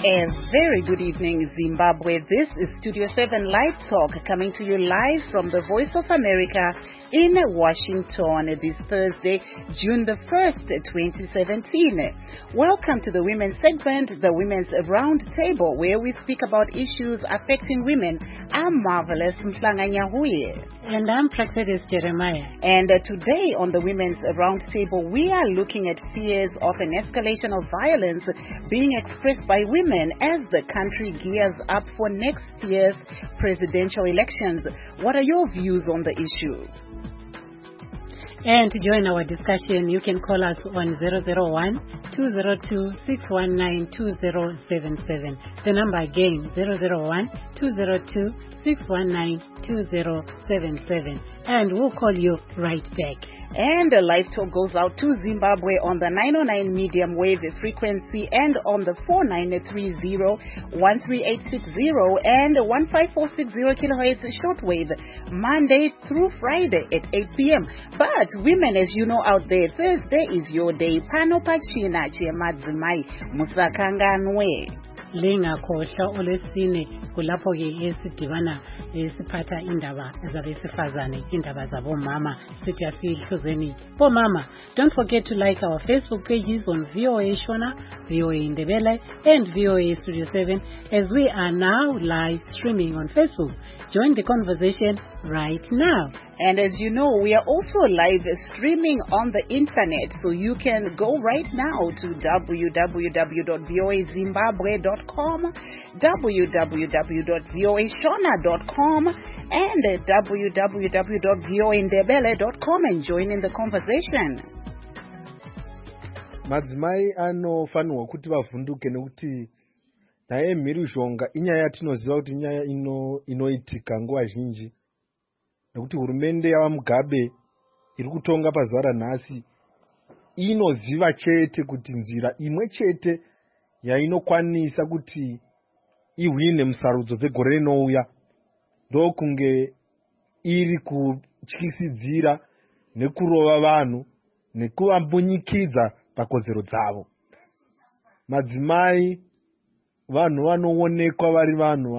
A very good evening, Zimbabwe. This is Studio 7 Live Talk coming to you live from the Voice of America in Washington this Thursday, June the 1st, 2017. Welcome to the Women's segment, the Women's Round Table, where we speak about issues affecting women. I'm Marvelous Mflanganyahuye. And I'm Praxedis Jeremiah. And today on the Women's Round Table, we are looking at fears of an escalation of violence being expressed by women as the country gears up for next year's presidential elections. What are your views on the issue? And to join our discussion, you can call us on 001-202-619-2077. The number again, 001-202-619-2077. And we'll call you right back. And the live talk goes out to Zimbabwe on the 909 medium wave frequency and on the 4930, 13860 and 15460 kilohertz shortwave, Monday through Friday at 8 p.m. But women, as you know out there, Thursday is your day. Pano pachina chemadzimai musakanganwe. Lingakhohlwa olwesine kulapho ke esidibana esiphatha indaba zabesifazane, indaba zabomama, sithi asihluzeni bomama. Don't forget to like our Facebook pages on VOA Shona, VOA Indebele and VOA Studio 7 as we are now live streaming on Facebook. Join the conversation right now. And as you know, we are also live streaming on the internet, so you can go right now to www.voazimbabwe.com, www.voashona.com, and www.voaindebele.com and join in the conversation. Madzimai anofanirwa kuti vavhunduke nekuti nyaya yemhirizhonga inyaya yatinoziva kuti nyaya inoitika nguva zhinji, nekuti hurumende yavaMugabe iri kutonga pazuva ranhasi inoziva chete kuti nzira imwe chete yainokwanisa kuti ihwine musarudzo dzegore rinouya ndokunge iri kutyisidzira nekurova vanhu nekuvambunyikidza pakodzero dzavo. Madzimai vanhu vanoonekwa vari vanhu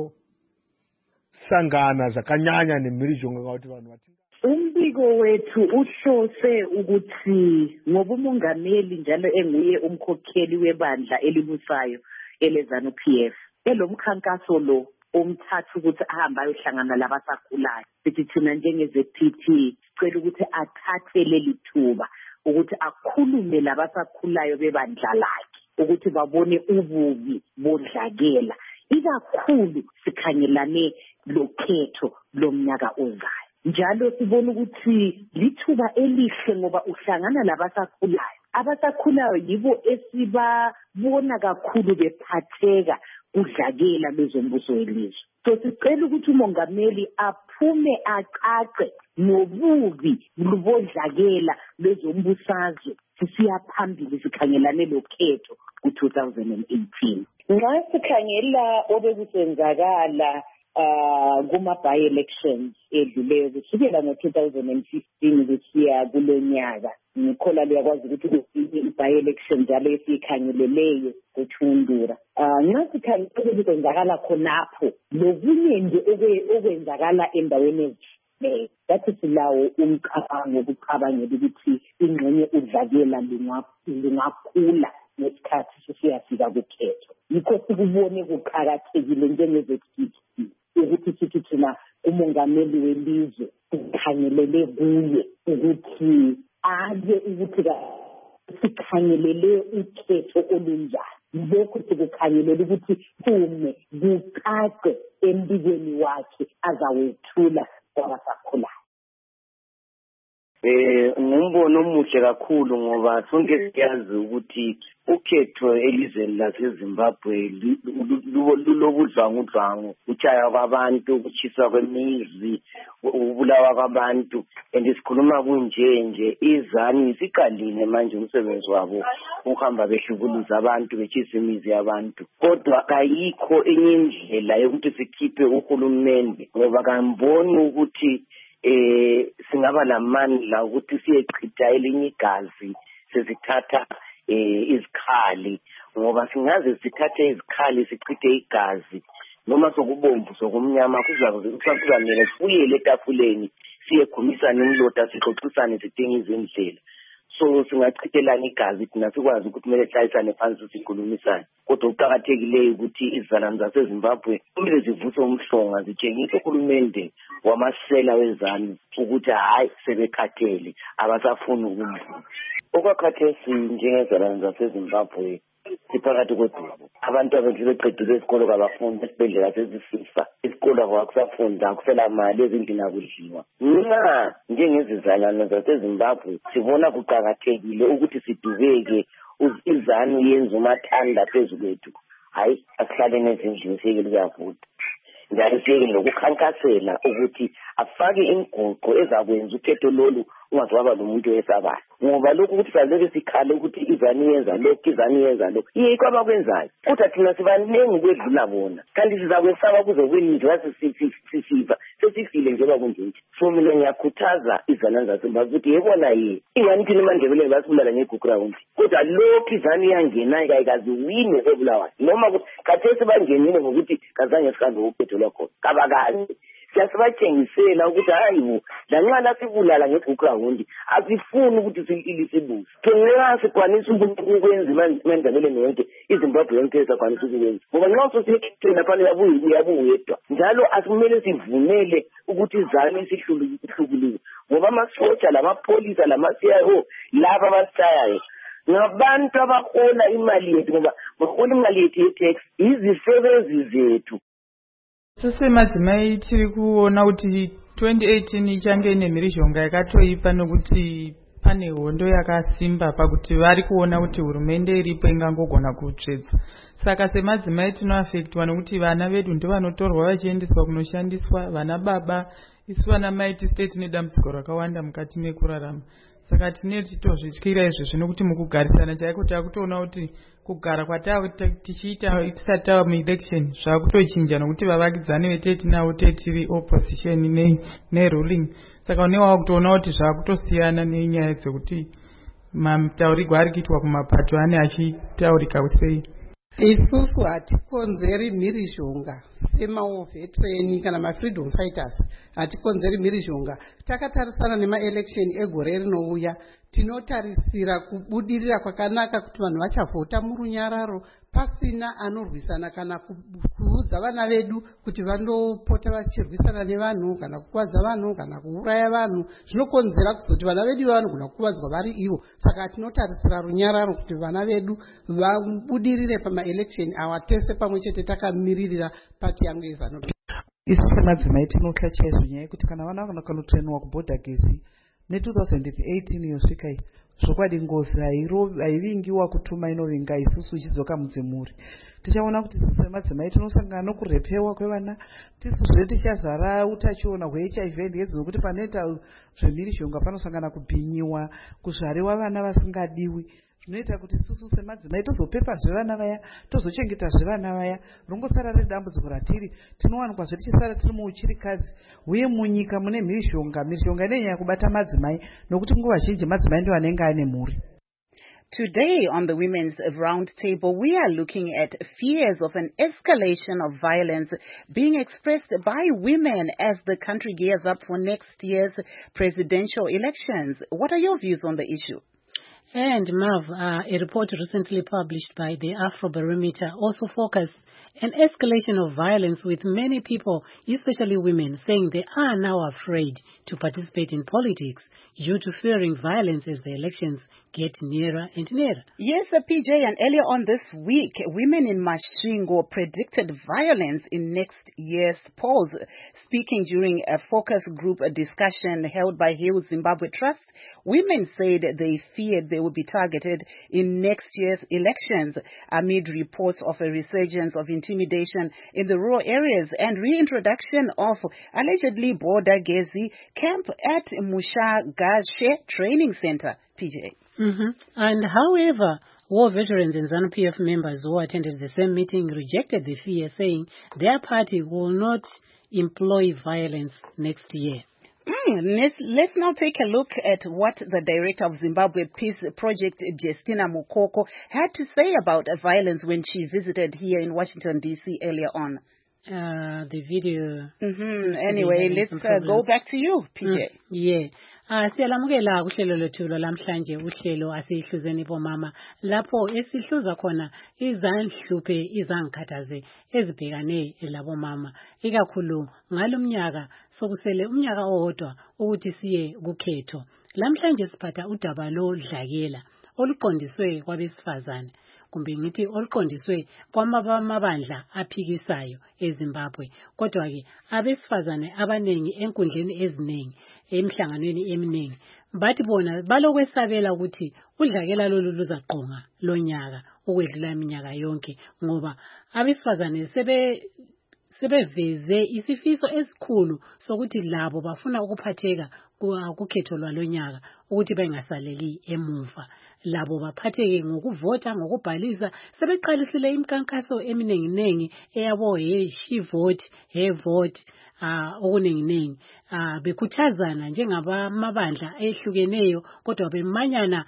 vanosangana zvakanyanya nemhirizhonga kuti vanhu umbiko wethu uhlose ukuthi ngobumongameli njalo enguye umkhokheli webandla elibusayo eleZANU PF elomkhankaso lo omthathu ukuthi ahamba ayohlangana labasakhulayo. Sithi thina njenge-ZPT sicela ukuthi athathe leli thuba ukuthi akhulume labasakhulayo bebandla lakhe ukuthi babone ububi bodlakela, ikakhulu sikhangelane lokhetho lomnyaka ozayo. Njalo sibona ukuthi lithuba elihle ngoba uhlangana labasakhulayo. Abasakhulayo yibo esibabona kakhulu bephatheka kudlakela lezombuso welizwe. So sicela ukuthi umongameli aphume aqaqe ngobubi lubodlakela lezombusazwe sisiya phambili sikhangelane lokhetho ku-2018. Nxa sikhangela obekusenzakala kuma-by-elections edluleyo kusukela ngo-2015 kusiya kulo nyaka, ngikhola luyakwazi ukuthi kusinye i-by-election njalo esiyikhangeleleyo kuThundura. Nxa sikhangela obekusenzakala khonapho lokunye nje okwenzakala endaweni ezithile, yathi silawo umcabango wokucabangela ukuthi ingxenye udlakela lungakhula ngesikhathi sesiyafika kukhetho. Yikho sikubone kuqakathekile njenge-ZPT ukuthi sithi thina umongameli welizwe sikhangelele kuye ukuthi aze ukuthi sikhangelele ukhetho olunjani. Lokhu sikukhangelele ukuthi phume kucace embikweni wakhe azawethula kwabasakhulayo. Ngumbono omuhle kakhulu ngoba sonke siyazi ukuthi ukhetho elizweni laseZimbabwe lulobudlwangudlwangu, utshaya kwabantu, ukuchiswa kwemizi, ukubulawa kwabantu. And sikhuluma kunje iZANU isiqalile manje umsebenzi wabo uhamba behlukuluza abantu, betshisa imizi yabantu. Kodwa kayikho enye indlela yokuthi sikhiphe uhulumende ngoba kamboni ukuthi singaba lamandla ukuthi siyechitha elinye igazi sezithatha izikhali ngoba singaze sithathe izikhali sichithe igazi noma sokubomvu sokumnyama kuzamele sibuyele etafuleni siyegumisana imlota sixoxisane sidinga izindlela. So singachithelana igazi thina sikwazi ukuthi kumele sihlalisane phansi sikhulumisane. Kodwa kuqakathekileyo ukuthi izizalwane zaseZimbabwe kumele zivuse umhlonga zitshengise uhulumende wamasela wezanu ukuthi hayi sebekhathele abasafuni ukumvuma. Okwakhathesi njengezizalwane zaseZimbabwe siphakathi kwebhuku. Abantu abethu beqedile isikolo kabafundi esibhedlela sezisifa. Isikolo akusafunda akusela mali ezindlini akudliwa. Mina njengezizalwane zaseZimbabwe sibona kuqakathekile ukuthi sidubeke izanu yenza umathanda phezu kwethu. Hayi asihlaleni ezindlini siyeke ukuyavuda. Njalo siyeke lokukhankasela ukuthi afake inguqo ezakwenza ukhetho lolu ungazwaba nomuntu wesabayo. Ngoba lokhu ukuthi saleke sikhale ukuthi izani yenza lokhu izani yenza lokhu yikho abakwenzayo. Kodwa thina sibanengi kwedlula bona. Kanti sizakwesaba kuze kwenziwa sisifa sesifile njengoba kunje. So mina ngiyakhuthaza izana zaseZimbabwe ukuthi yebona yini ingani thina eMandebele basibulala ngeGugurawundi. Kodwa lokhu izani yangena kayikazi wine ebulawayo. Noma khathesi bangenile ngokuthi kazange sihambe ukhetho lwakho. Kabakazi siyasibatshengisela ukuthi hayibo lanxa lasibulala ngeGugurawundi asifuni ukuthi sililise ibuso. Thina sikwanisa ukwenza iMandebele yonke iZimbabwe yonke esakwanisa ukwenza. Ngoba nxa sosikhethela phela uyabuyedwa. Njalo asimele sivumele ukuthi izami isihlukuluke. Ngoba amasotsha lamapolisa lama-CIO laba abashayayo ngabantu abahola imali yethu ngoba bahola imali yethu ye-tax izisebenzi zethu. Sesemadzimai tiri kuona kuti 2018 ichange nemhirizhonga yakatoipa nokuti pane hondo yakasimba pakuti vari kuona kuti hurumende iripo ingangogona kutsvedza. Saka semadzimai tinoafektwa nokuti vana vedu ndovanotorwa vachiendeswa kunoshandiswa, vana baba, isu vana mai tisite tine dambudziko rakawanda mukati mekurarama. Saka tine titozvityira izvezvi nokuti mukugarisana chaiko takutoona kuti kugara tichiita tisati tava muelection zvakutochinja nokuti vavakidzani vetetinavo tetiri opposition neruling. Saka unewawo kutoona kuti zvakutosiyana nenyaya dzekuti mataurigwa ari kuitwa kumapato ane achitaurika sei. Isusu hatikonzeri mhirizhonga semaveterani kana mafreedom fighters, hatikonzeri mhirizhonga. Takatarisana nemaelection egore rinouya, tinotarisira kubudirira kwakanaka kuti vanhu vachavhota murunyararo pasina anorwisana kana kuudza vana vedu kuti vandopota vachirwisana nevanhu kana kukuvadza vanhu kana kuuraya vanhu. Zvinokonzera kuzoti vana vedu vanogona kukuvadzwa vari ivo. Saka tinotarisira runyararo kuti vana vedu vabudirire pamaelection awa tese pamwe chete takamiririra pati yangu yeZanu. Isu semadzimai tinotya chaizvo nyaya yekuti kana vana vakanotrainiwa kubhodha gesi ne2018 yosvika iyi zvokwadi ngozi haivingiwa kutuma inovinga isusu ichidzoka mudzimhuri. Tichaona kuti semadzimai tinosangana nokurepewa kwevana, tisuzve tichazara utachiona hweHIV and AIDS nokuti panoita zvemhirizhonga panosangana kubhinyiwa, kuzvariwa vana vasingadiwi. Zvinoita kuti isusu semadzimai tozopepazve vana vaya, tozochengetazve vana vaya. Rongosara riri dambudziko ratiri, tinowanikwa tichisara tiri muuchirikadzi uye munyika mune mhirizhonga. Mhirizhonga inonyanya kubata madzimai nokuti nguva zhinji madzimai ndiwo anenge ane mhuri. Today on the Women's Roundtable, we are looking at fears of an escalation of violence being expressed by women as the country gears up for next year's presidential elections. What are your views on the issue? And Mav, a report recently published by the Afrobarometer also focused an escalation of violence, with many people, especially women, saying they are now afraid to participate in politics due to fearing violence as the elections get nearer and nearer. Yes, PJ, and earlier on this week, women in Masvingo predicted violence in next year's polls. Speaking during a focus group discussion held by Heal Zimbabwe Trust, women said they feared they would be targeted in next year's elections amid reports of a resurgence of intimidation in the rural areas and reintroduction of allegedly border Gezi camp at Mushagashe Training Center. PJ. And however, war veterans and ZANU-PF members who attended the same meeting rejected the fear, saying their party will not employ violence next year. Let's now take a look at what the director of Zimbabwe Peace Project, Justina Mukoko, had to say about violence when she visited here in Washington, D.C. earlier on. The video. Anyway, let's go back to you, PJ. Yeah. Siyalamukela uhlelo lethu lamhlanje uhlelo asihluzeni bomama lapho esihluza khona izanhluphe izangikhathaze ezibhekane labo mama ikakhulu ngalomnyaka sokusele umnyaka owodwa ukuthi siye kukhetho. Lamhlanje siphatha udaba lo dlakela oluqondiswe kwabesifazane kumbe ngithi oluqondiswe kwamabandla aphikisayo eZimbabwe. Kodwa ke abesifazane abanengi enkundleni eziningi emhlanganweni eminingi bathi bona balokwesabela ukuthi udlakela lolu luzaqonga lonyaka ukwedlula iminyaka yonke ngoba abesifazane sebeveze isifiso esikhulu sokuthi labo bafuna ukuphatheka kukhetho lwalonyaka ukuthi bengasaleli emuva. Labo baphatheke ngokuvota ngokubhalisa sebeqalisile imikhankaso eminenginengi eyabo she vote he vote okuningi bekhuthazana njengabamabandla ehlukeneyo kodwa bemanyana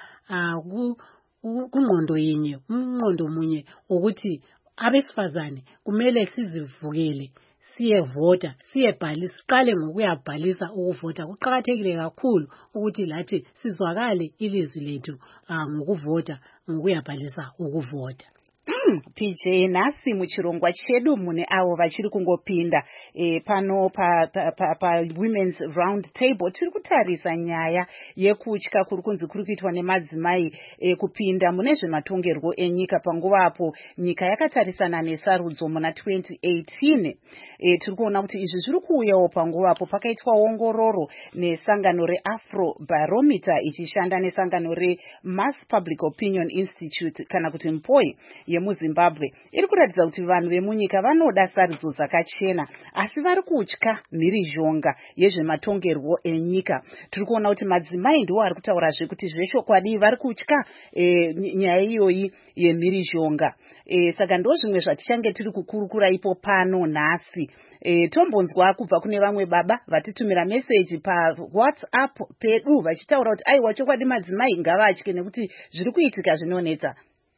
kungqondo yinye umqondo munye ukuthi abesifazane kumele sizivukele siyevota siyebhalisa siqale ngokuyabhalisa ukuvota. Kuqhakathekile kakhulu ukuthi lathi sizwakale ilizwi lethu ngokuvota ngokuyabhalisa ukuvota. PJ nasi muchirongwa chedu mune avo vachiri kungopinda pano pa women's round table tiri kutarisa nyaya yekutya kuri kunzi kuri kuitwa nemadzimai kupinda mune zvematongerwo enyika panguva apo nyika yakatarisana nesarudzo muna 2018. Tiri kuona kuti izvi zviri kuuyawo panguva apo pakaitwa ongororo nesangano reAfro Barometer ichishanda nesangano reMass Public Opinion Institute kana kuti MPOI yemuZimbabwe. Iri kuratidza kuti vanhu vemunyika vanoda sarudzo dzakachena asi vari kutya mhirizhonga yezvematongerwo enyika. Tiri kuona kuti madzimai ndiwo ari kutaurazve kuti zvechokwadi vari kutya nyaya iyoyi yemhirizhonga. Saka ndo zvimwe zvatichange tiri kukurukura ipo pano nhasi. Tombonzwa kubva kune vamwe baba vatitumira meseji paWhatsApp pedu vachitaura kuti aiwa chokwadi madzimai ngavatye nekuti zviri kuitika zvinonetsa.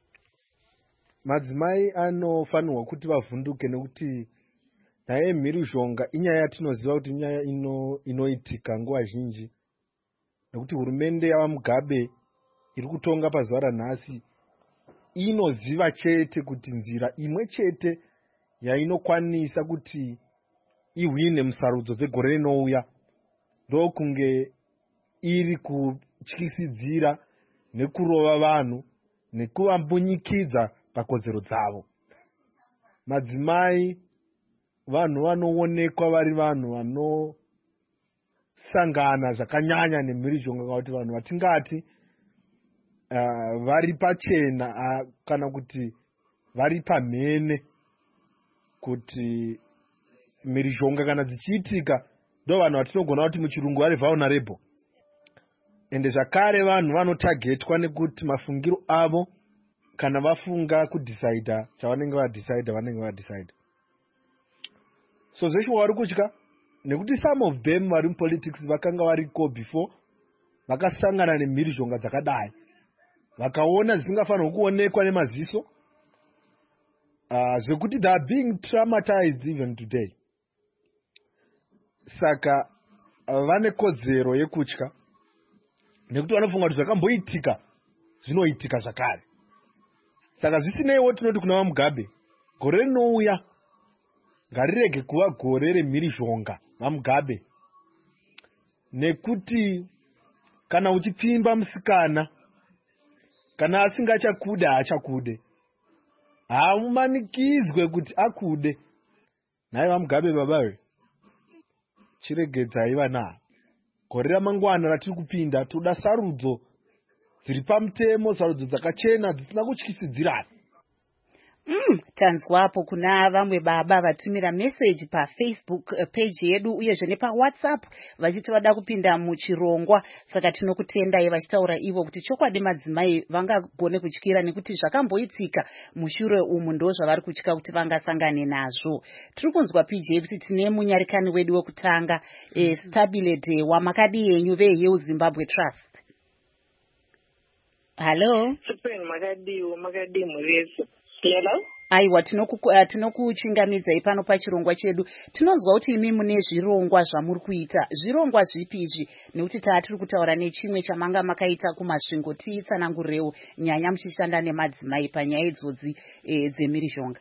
Madzimai anofanirwa kuti vavhunduke nekuti nyaya yemhirizhonga inyaya yatinoziva kuti nyaya inoitika nguva zhinji nekuti hurumende yavaMugabe iri kutonga pazuva ranhasi inoziva chete kuti nzira imwe chete yainokwanisa kuti ihwine musarudzo dzegore rinouya ndokunge iri kutyisidzira nekurova vanhu nekuvambunyikidza pakodzero dzavo. Madzimai vanhu vanoonekwa vari vanhu vanosangana zvakanyanya nemhirizhonga kuti vanhu vatingati vari pachena kana kuti vari pamhene kuti mhirizhonga kana dzichiitika ndo vanhu vatinogona kuti muchirungu vari vulnerable. Ende zvakare vanhu vanotagetwa nekuti mafungiro avo kana vafunga kudhisaidha chavanenge vadhisaidha vanenge vadhisaidha. So zvesho vari kutya nekuti some of them vari mupolitics vakanga variko before vakasangana nemhirizhonga dzakadai vakaona zvisingafanirwa kuonekwa nemaziso zvekuti they are being traumatized even today. Saka vane kodzero yekutya nekuti vanofunga kuti zvakamboitika zvinoitika zvakare. Saka zvisineiwo tinoti kuna vaMugabe gore rinouya ngarirege kuva gore remhirizhonga vaMugabe, nekuti kana uchipfimba musikana kana asingachakude haachakude, haumanikidzwe kuti akude. Nhai vaMugabe babawe, chiregedzai vana. Gore ramangwana ratiri kupinda toda sarudzo dziri pamutemo, sarudzo dzakachena dzisina kutyisidzirana. Tanzwapo kuna vamwe baba vatumira message paFacebook page yedu uyezve nepawhatsapp vachiti vada kupinda muchirongwa, saka tinokutendai vachitaura ivo kuti chokwadi madzimai vangagone kutyira nekuti zvakamboitika mushure umu ndo zvavari kutya kuti vangasangane nazvo. Tiri kunzwa PJ kuti tine munyarikani wedu wekutanga Stabile Dewa, makadi yenyu veHill Zimbabwe Trust. Hello. Makadi murese. Hello? Aiwa, tinokuchingamidzai pano pachirongwa chedu. Tinonzwa kuti imi mune zvirongwa zvamuri kuita. Zvirongwa zvipi izvi? Nekuti tiri kutaura nechimwe chamanga makaita kumasvingo, titsanangurewo nyaya muchishanda nemadzimai panyaya idzodzi dzemhirizhonga.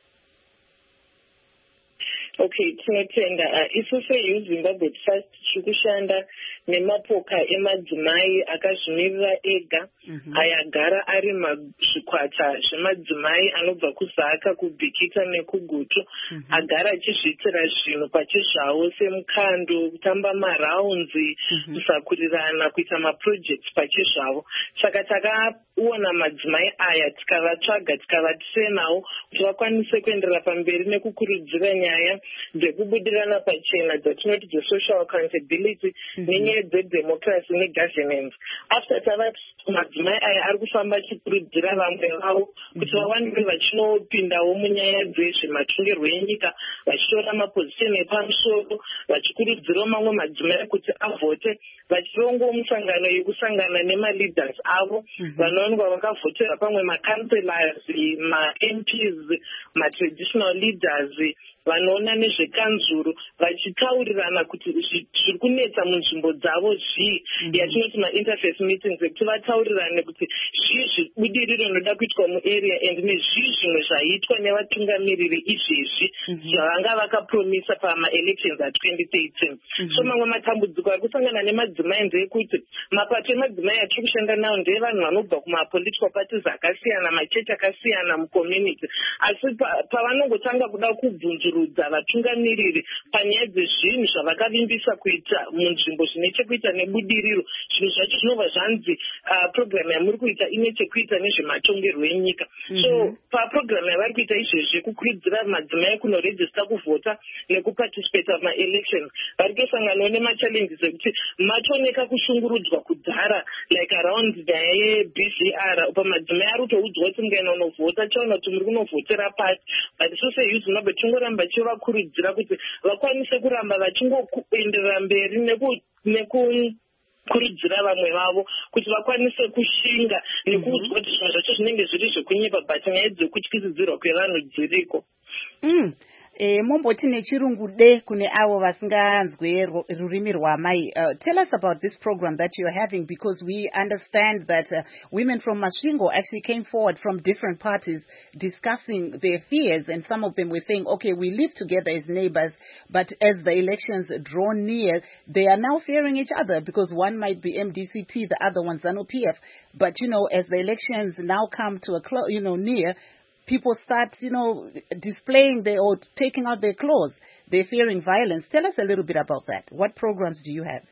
Okay, tinotenda. Isusu Youth Zimbabwe Trust tikushanda nemapoka emadzimai akazvimirira ega ayagara ari mazvikwata zvemadzimai anobva kuZaka, kuBhikita nekuGutu, agara achizviitira zvinhu pachizvavo semukando, kutamba maraunzi, kusakurirana, kuita maprojects pachizvavo. Saka takaona madzimai aya tikavatsvaga, tikavasenawo kuti vakwanise kuenderera pamberi nekukurudzira nyaya dzekubudirana pachena dzatinoti dzesocial accountability nenyaya dzedemocracy negovernance. After tavati madzimai aya ari kufamba achikurudzira vamwe vavo kuti vawanike vachinopindawo munyaya dzezvematongerwo enyika, vachitora mapozisheni epamusoro, vachikurudzirawo mamwe madzimai kuti avhote, vachirongowo musangano yekusangana nemaleaders avo vanowanikwa vakavhotera pamwe macancelors, maMPs, matraditional leaders, vanoona nezvekanzuru, vachitaurirana kuti zviri kunetsa munzvimbo dzavo zvii, yatinoti mainterface meetings, ekuti vataurirane kuti zvii budiriro rinoda kuitwa muarea and nezvii zvimwe zvaitwa nevatungamiriri izvezvi zvavanga vakapromisa pamaelections a2013. So mamwe matambudziko ari kusangana nemadzimai ndeyekuti mapato emadzimai atiri kushanda nawo ndeevanhu vanobva kumapolitical parties akasiyana, machechi akasiyana mucommunity, asi pavanongotanga kuda kubvunzurudza vatungamiriri panyaya dzezvinhu zvavakavimbisa kuita munzvimbo zvine chekuita nebudiriro, zvinhu zvacho zvinobva zvanzi program yamuri kuita ine chekuita nezvematongerwo enyika. So paprogram yavari kuita izvezvi kukurudzira madzimai kunorejista kuvhota nekuparticipata pamaelections, vari kusanganawo nemachallenges ekuti matoneka kushungurudzwa kudhara like around nyaya yeBVR, pamadzimai ari kutoudzwa kuti mungaenda unovhota chaona kuti muri kunovhotera pasi, but isusu Youth Zimbabwe tingoramba chivakurudzira kuti vakwanise kuramba vachingoenderera mberi nekukurudzira vamwe vavo kuti vakwanise kushinga nekuudzwa kuti zvinhu zvacho zvinenge zviri zvekunyepa, but nyaya dzekutyisidzirwa kwevanhu dziriko. Momboti nechirungu de kune avo vasinganzwe rurimi rwamai. Tell us about this program that you're having, because we understand that women from Masvingo actually came forward from different parties discussing their fears, and some of them were saying, okay, we live together as neighbors, but as the elections draw near, they are now fearing each other because one might be MDCT, the other one ZANU-PF. But, as the elections now come to a near, people start, displaying or taking out their clothes. They're fearing violence. Tell us a little bit about that. What programs do you have?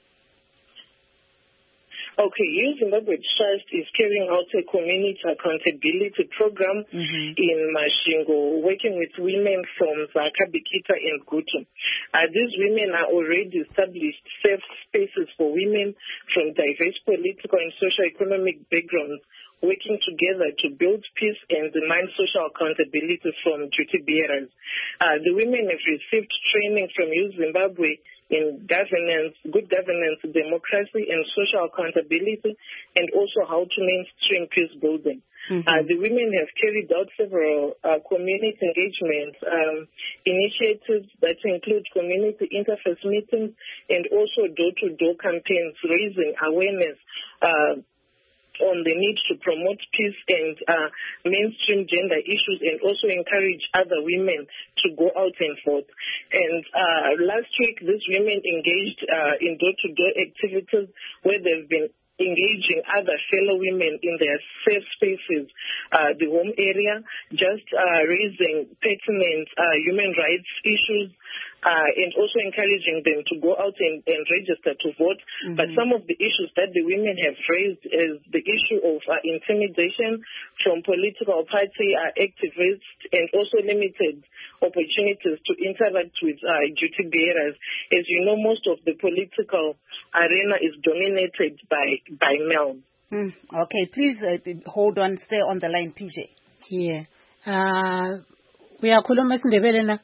Okay, Youth Zimbabwe Trust is carrying out a community accountability program in Masvingo, working with women from Zaka, Bhikita, and Gutu. These women are already established safe spaces for women from diverse political and socio-economic backgrounds, working together to build peace and demand social accountability from duty bearers. The women have received training from Youth Zimbabwe in governance, good governance, democracy, and social accountability, and also how to mainstream peace building. The women have carried out several community engagement initiatives that include community interface meetings and also door-to-door campaigns, raising awareness on the need to promote peace and mainstream gender issues, and also encourage other women to go out and vote. And last week, these women engaged in door-to-door activities where they've been engaging other fellow women in their safe spaces, the home area, just raising pertinent human rights issues, and also encouraging them to go out and register to vote. But some of the issues that the women have raised is the issue of intimidation from political party activists and also limited opportunities to interact with duty bearers. As you know, most of the political arena is dominated by males. Okay, please hold on, stay on the line, PJ. Yeah. Uyakhuluma isiNdebele na?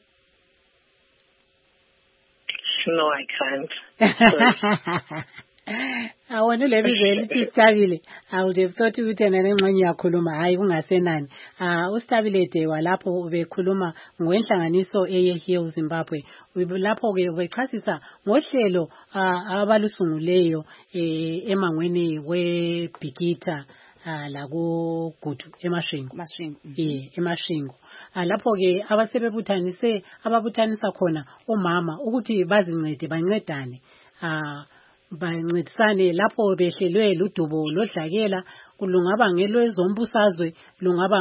No, I can't. Awona lebizelo lithi Sitabile. I would have thought ukuthi yena nengxenye yakhuluma hayi kungasenani. uSitabile Dewa lapho ubekhuluma ngwenhlanganiso eyeHeal Zimbabwe. Lapho ke ubechasisa ngohlelo abalusunguleyo emangweni weBhikita la ku Gudu eMashingo. eMashingo. Lapho ke ababuthanisa khona omama ukuthi bazincede bancedane. Bancedisane lapho behlelwe ludubo lodlakela kulungaba ngelwezombusazwe lungaba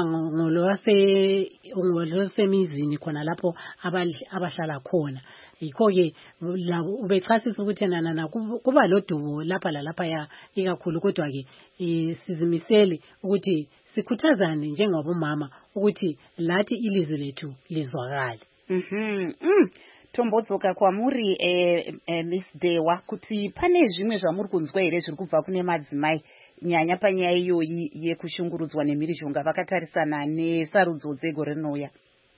ngolwasemizini khona lapho abahlala khona. Yikho ke ubechasisa ukuthi nana kuba lodubo lapha lalapha ya ikakhulu kodwa ke sizimisele ukuthi sikhuthazane njengabomama ukuthi lathi ilizwe lethu lizwakale. Tombodzoka kwamuri Miss Dewa kuti pane zvimwe zvamuri kunzwa here zviri kubva kune madzimai nyanya panyaya iyoyi yekushungurudzwa nemhirizhonga vakatarisana nesarudzo dzegore rinouya?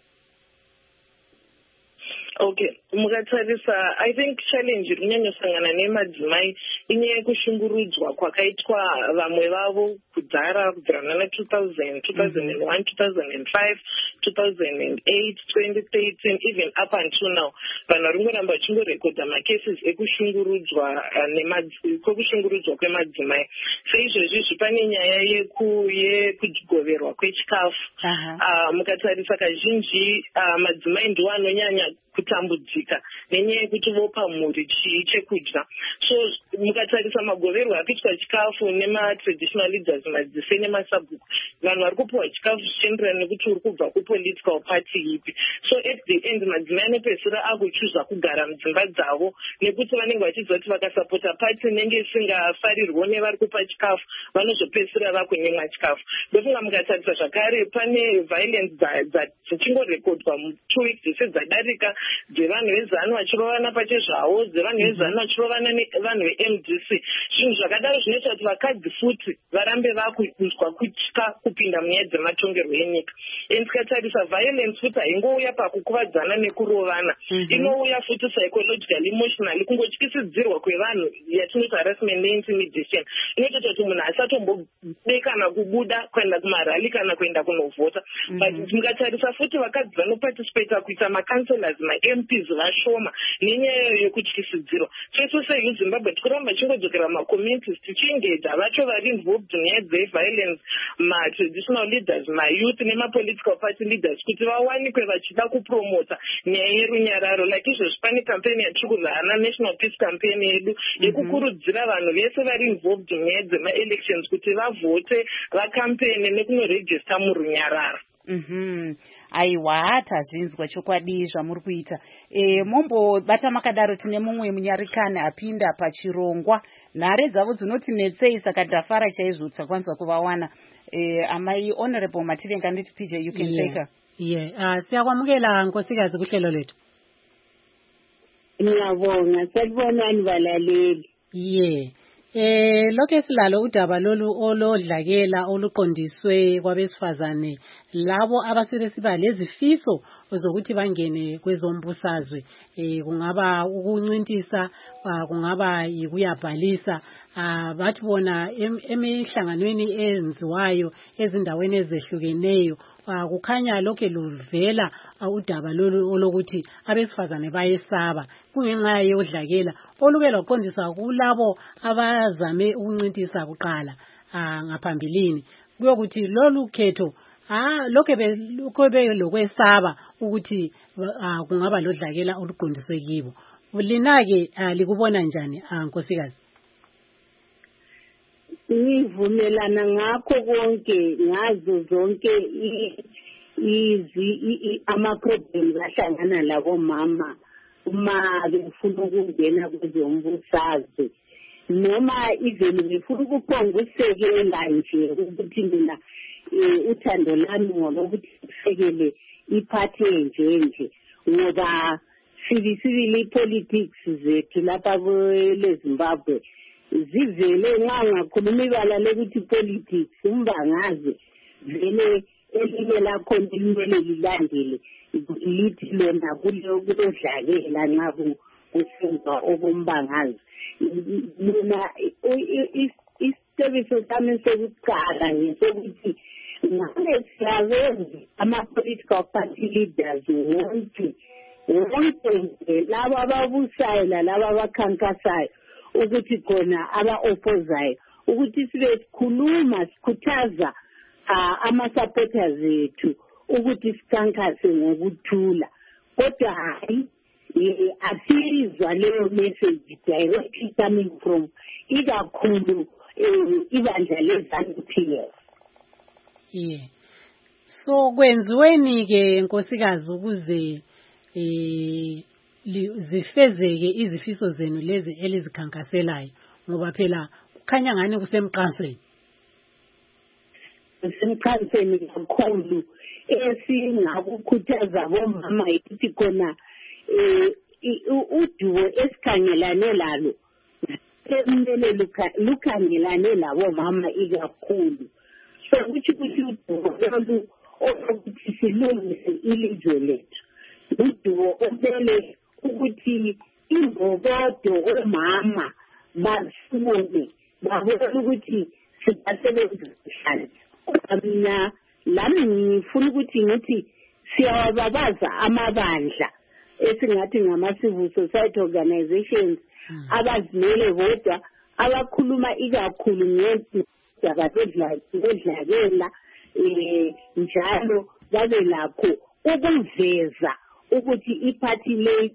Okay, mukatarisa I think challenge irinyanyosangana nemadzimai inyaya yekushungurudzwa kwakaitwa vamwe vavo kudhara kubvira muna 2000, 2001, 2005, 2008, 2013, even up until now. Vanhu vari kungoramba vachingorekodha macases ekushungurudzwa kwemadzimai. Seizvozvi pane nyaya yekugoverwa kwechikafu. Mukatarisa kazhinji madzimai ndiwo anonyanya kutambudzika nenyaya yekuti vopa mhuri chii chekudya. So mukatarisa magoverwo akuitwa chikafu nema-traditional leaders madzise nemasabhuku, vanhu vari kupiwa chikafu zvichienderana nekuti uri kubva kupolitical party ipi. So at the end madzimai anopedzisira akuchuza kugara mudzimba dzavo nekuti vanenge vachiziva kuti vakasapota party inenge isingafarirwo nevari kupa chikafu vanozopedzisira vakunyimwa chikafu. Ndofunga mukatarisa zvakare pane violence dzichingorekodwa 2 weeks dzese dzadarika dzevanhu vezanu vachirovana pachezvavo, dzevanhu vezanu vachirovana nevanhu veMDC. Zvinhu zvakadaro zvinoita kuti vakadzi futi varambe vakunzwa kutya kupinda munyaya dzematongerwo enyika. Tikatarisa violence futi haingouya pakukuvadzana nekurovana, inouya futi psychological, emotional, kungotyisidzirwa kwevanhu yatinoti harassment neintimidation. Inoita kuti munhu asatombode kana kubuda kuenda kumarali kana kuenda kunovhota. But mukatarisa futi vakadzi vanoparticipate kuita makanselas maMPs vashoma nenyaya yekutyisidzirwa. Sesu seYouth Zimbabwe tikuramba chingodzokera macommunities tichiengage vacho vari involved munyaya dzeviolence, ma-traditional leaders, ma-youth nema-political party leaders kuti vawanikwe vachida kupromota nyaya yerunyararo. Like izvozvi pane campaign yatiri kuzana National Peace Campaign yedu yekukurudzira vanhu vese vari involved munyaya dzema-elections kuti vavhote, vakampene nekunoregister murunyararo. Aiwa tazvinzwa chokwadi zvamuri kuita. Mombobata makadaro tine mumwe munyarikani apinda pachirongwa. Nhare dzavo dzinoti netsei saka ndafara chaizvo takwanisa kuvawana. Amai Honorable Mativenga nditi PJ you can take her. Siyakwamukela nkosikazi kuhlelo lethu. Ngiyabonga, sanibonani balaleli. Lokho silalo udaba lolu olodlakela oluqondiswe kwabesifazane labo abasire siba lezifiso zokuthi bangene kwezombusazwe, kungaba ukuncintisa, kungaba yikuyabhalisa. Bathi bona emihlanganweni enziwayo ezindaweni ezehlukeneyo kukhanya lokho luvela udaba lolu olokuthi abesifazane bayesaba kungenxa yodlakela oluke lwaqondisa kulabo abazame ukuncintisa kuqala ngaphambilini kuyokuthi lolu khetho lokho belokwesaba ukuthi kungaba lodlakela oluqondiswe kibo. Lina ke likubona njani nkosikazi? Ngivumelana ngakho konke, ngazo zonke ama-problems ahlangana labo mama uma befuna ukungena kwezombusazwe noma even befuna ukuphonga ukusekela nje ukuthi mina uthando lami ngoba ukuthi usekele iphathi nje ngoba sibili politics zethu lapha eZimbabwe zivele nxa ngakhuluma ibala lokuthi politics umbangaze vele elinye lakho elimele lilandele lithi lona kulodlakela nxa kusenza okumbangazi mina isicebiso sami sokuqala ngesokuthi ngabe siyabenzi ama-political party leaders wonke laba ababusayo lalaba abakhankasayo ukuthi khona aba-opposayo ukuthi sibe sikhuluma sikhuthaza ama-supporters ethu ukuthi sikhankase ngokuthula kodwa hayi asizwa leyo message directly coming from ikakhulu ibandla le-ZANU-PF. Yeah. So kwenziweni-ke nkosikazi ukuze zifezeke izifiso zenu lezi elizikhankaselayo ngoba phela kukhanya ngani kusemqansweni. Kusemqansweni kakhulu esingakukhuthaza bomama ukuthi khona udubo esikhangelane lalo kumele lukhangelane labo mama ikakhulu. So kuthi udubo lolu okuthi silungise ilizwe lethu. Udubo omele ukuthi imbokodo omama basibone babone ukuthi sibasebenza njani. Mina lami ngifuna ukuthi ngithi siyawababaza amabandla esingathi ngama-civil society organizations abazimele bodwa abakhuluma ikakhulu ngendaba zodlakela njalo babe lakho ukuveza ukuthi iphathi le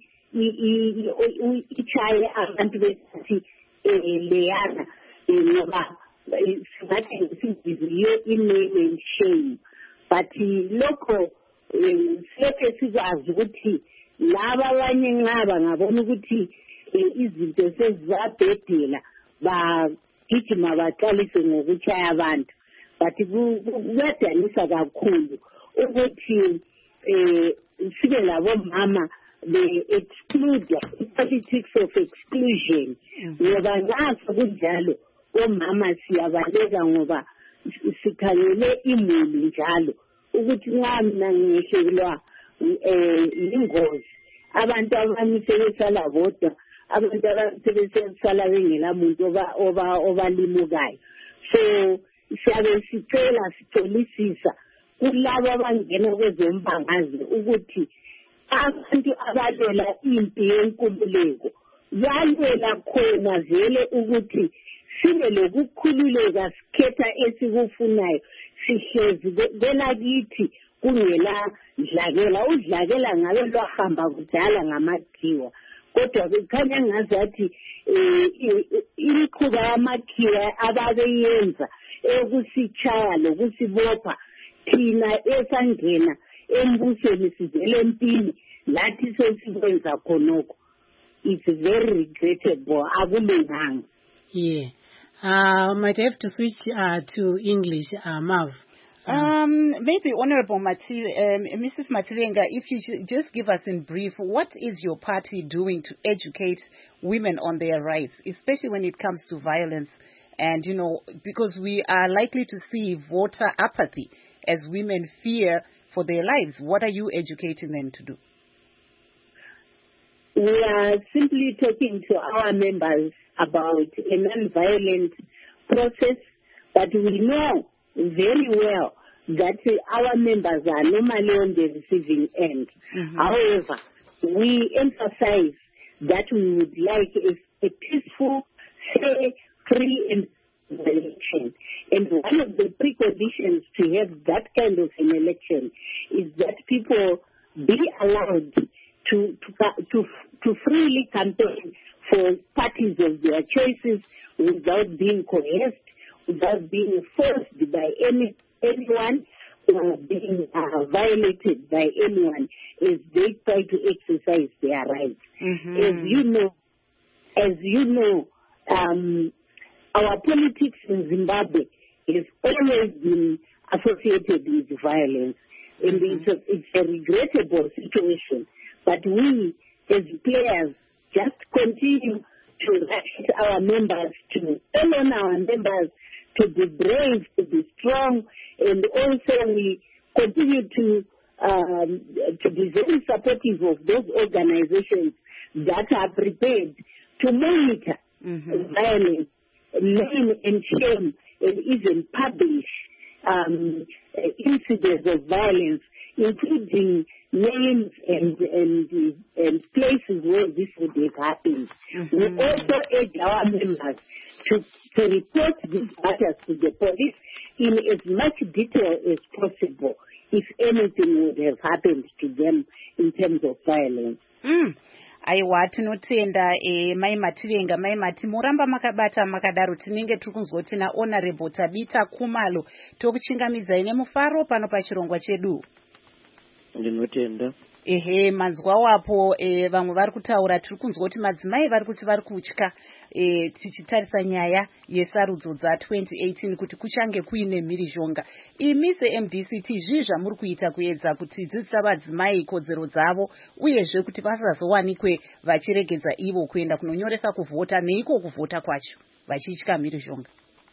ichaye abantu besathi leyana ngoba singathi ngesiziyo i-name and shame but lokho silokhe sikwazi ukuthi laba abanye nxa bangabona ukuthi izinto sezibabhedela bagijima baqalise ngokuchaya abantu but kuyadanisa kakhulu ukuthi sibe labomama be-exclude i-politics of exclusion ngoba ngaso kunjalo omama siyabaleka ngoba sikhangele imuli njalo ukuthi nxa mina ngiyehlelwa ingozi abantu abanye sebesala bodwa abantu abanye sebesala bengela muntu obalimukayo so siyabe sicela sicolisisa kulabo abangena kwezombangazi ukuthi abantu abalwela impi yenkululeko balwela khona vele ukuthi sibe lokukhululeka sikhetha esikufunayo sihlezi kwelakithi kungela dlakela udlakela ngabe lwahamba kudala ngamakhiwa kodwa kukhanya ngazathi imikhuba yamakhiwa ababeyenza eyokusichaya lokusibopha thina esangena embusweni sivele empini lathi sesikwenza khonokho it's very regrettable akulunganga. Yeah. Might have to switch to English, Mav. Maybe Honorable Mrs. Matilenga, if you should just give us in brief, what is your party doing to educate women on their rights, especially when it comes to violence? And, because we are likely to see voter apathy as women fear for their lives. What are you educating them to do? We are simply talking to our members about a non-violent process, but we know very well that our members are normally on the receiving end. Mm-hmm. However, we emphasize that we would like a peaceful, fair, free and election. And one of the preconditions to have that kind of an election is that people be allowed to freely campaign for parties of their choices without being coerced, without being forced by anyone, being violated by anyone as they try to exercise their rights. As you know, our politics in Zimbabwe has always been associated with violence, and it's a regrettable situation. But we, as players, just continue to write our members, to tell on our members to be brave, to be strong, and also we continue to be very supportive of those organizations that are prepared to monitor violence, name and shame, and even publish incidents of violence, including names and places where this would have happened. We also urge our members to report these matters to the police in as much detail as possible if anything would have happened to them in terms of violence. Aiwa, tinotenda mai Mativenga, mai Mati muramba makabata makadaro tinenge tiri kunzwa kuti na Honorable Tabita Khumalo tokuchingamidzai nemufaro pano pachirongwa chedu. Ndinotenda. Manzwa wapo vamwe vari kutaura, tiri kunzwa kuti madzimai vari kuti vari kutya tichitarisa nyaya yesarudzo dza2018 kuti kuchange kuine mhirizhonga. Imi seMDCT zvii zvamuri kuita kuedza kuti dzidzisa vadzimai kodzero dzavo uyezve kuti vasazowanikwe vachiregedza ivo kuenda kunonyoresa kuvhota neiko kuvhota kwacho vachitya mhirizhonga?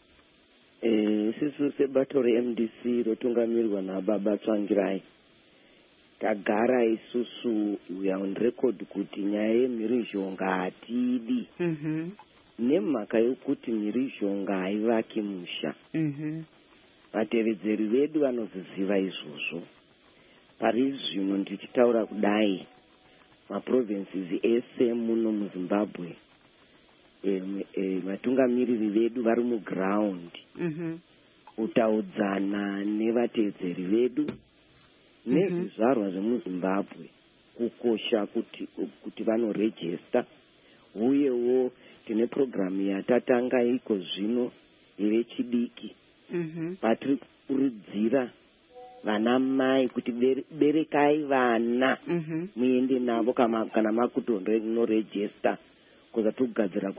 Isusu sebato reMDC rotungamirirwa naBaba Tsvangirai tagara isusu we are on record kuti nyaya yemhirizhonga hatidi nemhaka yokuti mhirizhonga haivaki musha. Vatevedzeri vedu vanozviziva izvozvo. Pari zvino ndichitaura kudai maprovinces ese muno muZimbabwe vatungamiriri vedu vari muground kutaudzana nevatevedzeri vedu nezvizvarwa zvemuZimbabwe kukosha kuti vanorejesta. Uyewo tine programu yatatanga iko zvino yevechidiki patiri kukurudzira vana mai kuti berekai vana muende navo kana makutonorejesta kuza tokugadzira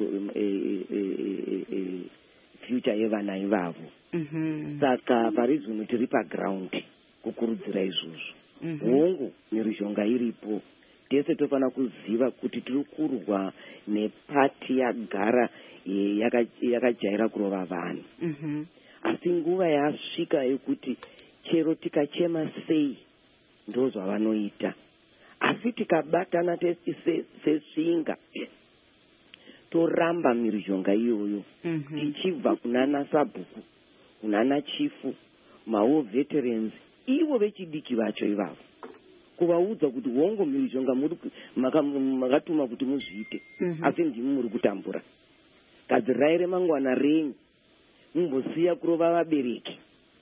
future yevana ivavo. Saka pari zvino tiri paground kukurudzira izvozvo. Hongu mhirizhonga iripo, tese tofana kuziva kuti tiri kurwa nepati yagara yakajaira kurova vanhu. Asi nguva yasvika yekuti chero tikachema sei ndozvavanoita. Asi tikabatana sesvinga toramba mhirizhonga iyoyo tichibva kunana Sabhuku, kunana Chifu, mawo veterans, ivo vechidiki vacho ivavo, kuvaudza kuti hongo mhirizhonga makatuma kuti muzviite, asi ndimi muri kutambura. Gadzirai remangwana renyu, mumbosiya kurova vabereki.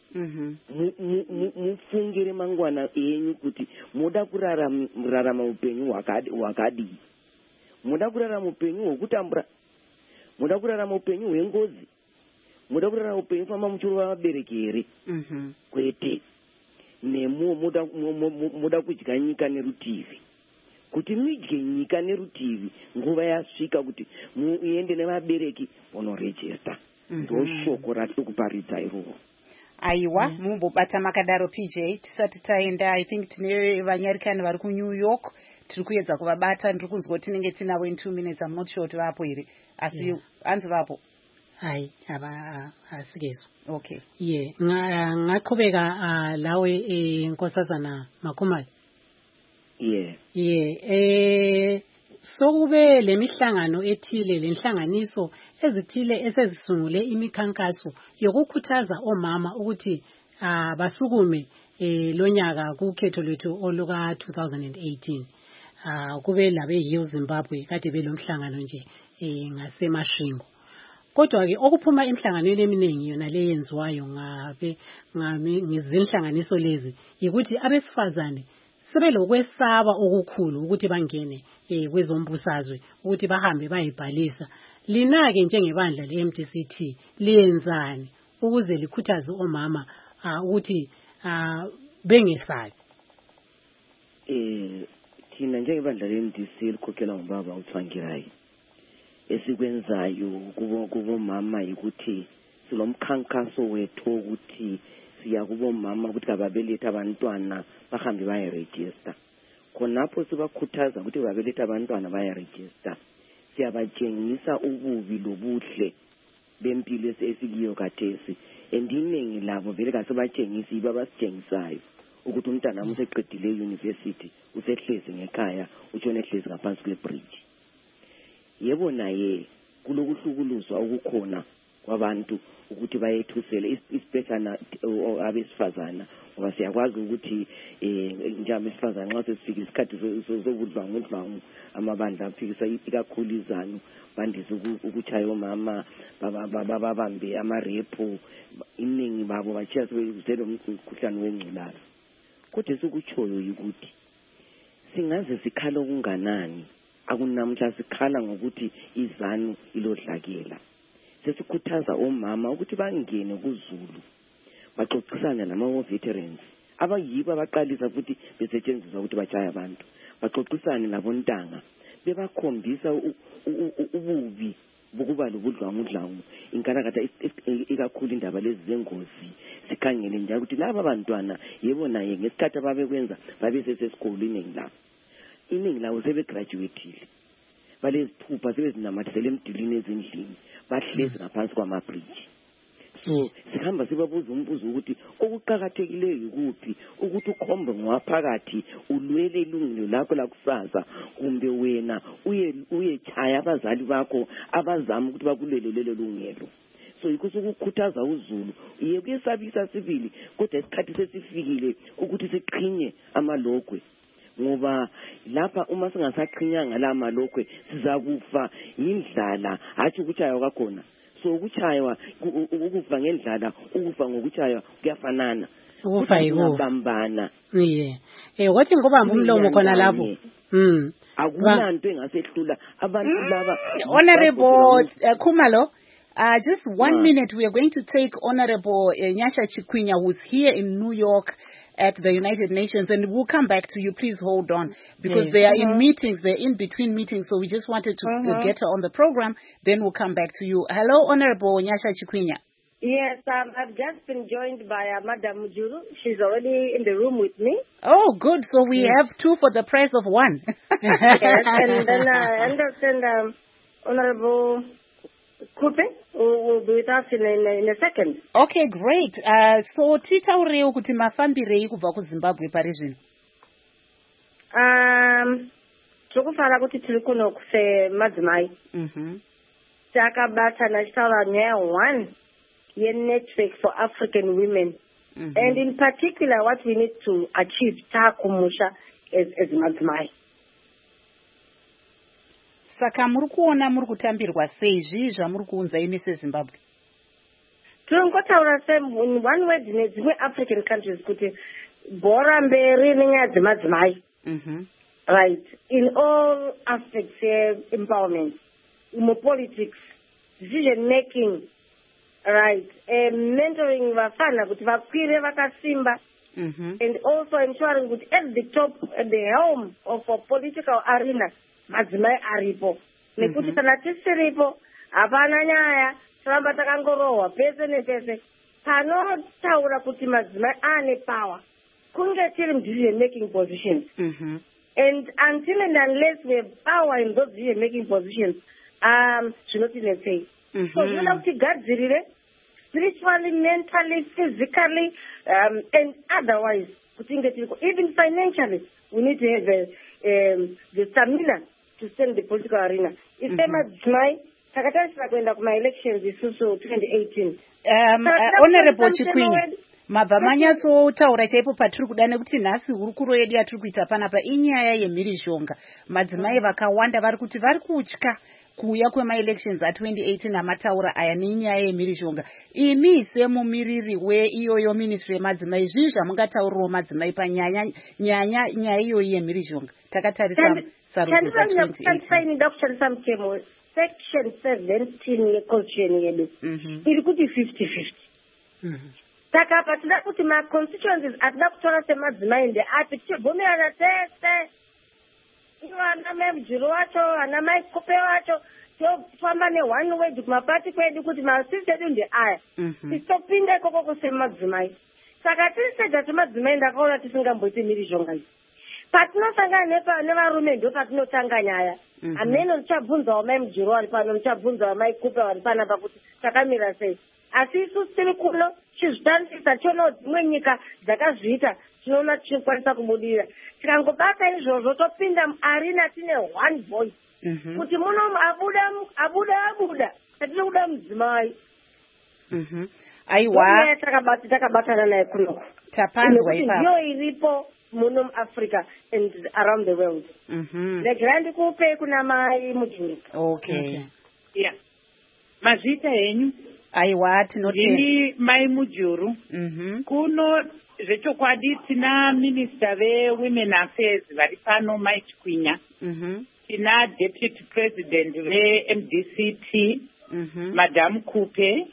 Mufungire mangwana enyu kuti muda kurarama upenyu hwakadii. Muda kurarama upenyu hwekutambura, muda kurarama upenyu hwengozi, muda kurarama upenyu famba muchirova vabereki here? Kwete. Nemo muda kudya nyika nerutivi. Kuti mudye nyika nerutivi, nguva yasvika kuti muende nevabereki munorejesta. Ndo shoko ratiri kuparidza iroro. Aiwa, mumbobata makadaro PJ. Tisati taenda, I think tine vanyarikani vari kuNew York. Tiri kuedza kuvabata, ndiri kunzwa kuti tinenge tinavo in 2 minutes. I'm not sure kuti vapo here. Asi hanzi vapo. Hayi, asikezo. Okay. Ngaqhubeka lawe Nkosazana Makhumalo. Sokube lemihlangano ethile, lenhlanganiso ezithile esezisungule imikhankaso yokukhuthaza omama ukuthi basukume lonyaka kukhetho lwethu oluka 2018. Kube labe yiyo Zimbabwe kade belomhlangano nje ngaseMashingo. Kodwa ke okuphuma emhlanganweni eminingi yona leyenziwayo ngezinhlanganiso lezi ukuthi abesifazane sebelokwesaba okukhulu ukuthi bangene kwezombusazwe, ukuthi bahambe bayibhalisa. Lina ke njengebandla leMDCT liyenzani ukuze likhuthaze omama ukuthi bengesayo. Thina njengebandla le-MDC elikhokhela ngubaba uThwangirayi esikwenzayo kubomama ukuthi silomkhankaso wethu ukuthi siya kubomama ukuthi kababelethe abantwana bahambe bayaregister. Khonapho sibakhuthaza ukuthi babelethe abantwana bayaregister. Siyabatshengisa ububi lobuhle bempilo esikiyo khathesi. Endiningi labo vele kasebatshengisi yibo abasitshengisayo ukuthi umntana useqedile e-university usehlezi ngekhaya utshone ehlezi ngaphansi kwebridge. Yebo naye kulokuhlukuluzwa okukhona kwabantu ukuthi bayethusele especially abesifazana ngoba siyakwazi ukuthi njalo besifazana nxa sesifika isikhathi sokudlwangu amabandla aphikisa ikakhulu izanu bandise ukuchaya omama babambe amarepo iningi babo bachiya sebenzele umkhuhlane wengculaza. Kodwa sikutshoyo ukuthi singaze sikhala okunganani akunamhla sikhala ngokuthi izanu ilodlakela. Sesikhuthaza omama ukuthi bangene kuZulu baxoxisane nama-veterans abayibo abaqalisa futhi besetshenziswa ukuthi bachaya abantu, baxoxisane labontanga bebakhombisa ububi bokuba lobudlwangudlwangu inkalakatha ikakhulu indaba lezi zengozi. Sikhangele njalo ukuthi laba bantwana yebo naye ngesikhathi ababekwenza babesesesikoleni iningi lawo sebegraduatile balezithupha sebezinamathisele emdulini ezindlini bahlezi ngaphansi kwamabridge. So sihamba sibabuza umbuzo ukuthi okuqhakathekileyo ukuphi ukuthi ukhombe ngaphakathi ulwele ilungelo lakho lakusasa kumbe wena uyechaya abazali bakho abazama ukuthi bakulele lelo lungelo. So ukukhuthaza uZulu iye kuyesabisa sibili kodwa isikhathi sesifikile ukuthi siqhinye amalokwe ngoba lapha uma singasaqhinyanga la malokwe sizakufa indlala hathi ukuchaywa kwakhona. So ukuchaywa ukufa ngendlala ukufa ngokuchaywa kuyafanana ukufa yikubambana. Wathi ngobamba umlomo khona lapho akunanto engasehlula abantu laba. Honorable Khumalo, just 1 minute. We are going to take Honorable Nyasha Chikwinya, who's here in New York at the United Nations, and we'll come back to you. Please hold on, because they are in meetings, they're in between meetings, so we just wanted to get her on the program, then we'll come back to you. Hello, Honorable Nyasha Chikwinya. Yes, I've just been joined by Madam Mujuru. She's already in the room with me. Oh, good. So we have two for the price of one. Yes, and then I understand Honorable Kupe will be with us in a second. Okay, great. So titaureu kuti mafambirei kubva kuZimbabwe pari zvino. Tokufara kuti tiri kuno kuse madzimai. Takabatana chitaura nyaya 1 ye-network for African women. And in particular what we need to achieve takumusha as madzimai. Saka muri kuona muri kutambirwa sei zvamuri kuunza imi seZimbabwe? Tinongotaura in one word nedzimwe African countries kuti bhora mberi nenyaya dzemadzimai. Right, in all aspects, empowerment, politics, decision making, right, mentoring vafana kuti vakwire vakasimba, and also ensuring that at the top, at the helm of a political arena, madzimai aripo. Nekuti kana tisiripo hapana nyaya toramba takangorohwa pese nepese. Panotaura kuti madzimai ane power kunge tiri decision making positions. And until and unless we have power in those decision making positions, zvinotinetsei. So zvinoda kuti gadzirire spiritually, mentally, physically, and otherwise even financially we need to have the stamina to stand the political arena. If madzimai takatarisira kuenda kuma-elections isusu 2018. Honorable Chikwinya, mabva manyatsotaura chaipo patiri kuda nekuti nhasi hurukuro yedu yatiri kuita panapa inyaya yemhirizhonga. Madzimai vakawanda vari kuti vari kutya kuuya kwema-elections a2018 namataura aya nenyaya yemhirizhonga. Imi semumiriri weiyoyo ministry yemadzimai, zvii zvamungataurirawo madzimai panyaya iyoyi yemhirizhonga? Takatarisa sarudzo za2018. Ndida kushandisa mutemo section 17 yeconstitution yedu iri kuti 50-50. saka apa tida kuti maconstituencies atida kutora semadzimai ndeapi tichibvumirana tese ivo ana mai Mujuru wacho ana mai Kupe wacho tofamba ne1 word kumapati kwedu kuti masisi edu ndeaya tisopinda ikoko kusemadzimai saka tiri seda semadzimai ndakaona tisingamboiti mhirizhonga iyi patinosangana nevarume ndo patinotanga nyaya ameno tichabvunzawo mai Mujuru vari pano tichabvunzawo mai Kupe vari panapa kuti takamira sei asi isusu tiri kuno tichizvitandisa tichionawo dzimwe nyika dzakazviita tinoona tichikwanisa kubudirira tikangobata izvozvo topinda muarena tine one voice kuti muno abuda atiri kuda mudzimai aiwa takabatana naye kunoko tapanzwa ipapo ndiyo iripo muno muAfrica and around the world regerai ndikupe kuna mai Mujuru. Okay. Yeah. Mazvita henyu aiwa ndini mai Mujuru. Kuno zvechokwadi tina minista vewomen affairs vari pano mai Chikwinya. Tina deputy president veMDCT madam Kupe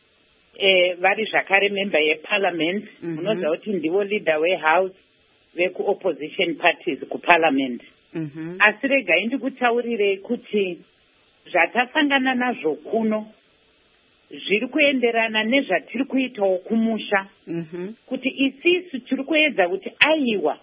vari zvakare member yeparliament. Munoziva kuti ndivo leader wehouse vekuopposition parties kuparliament. Asi regai ndikutaurirei kuti zvatasangana nazvo kuno zviri kuenderana nezvatiri kuitawo kumusha kuti isisu tiri kuedza kuti aiwa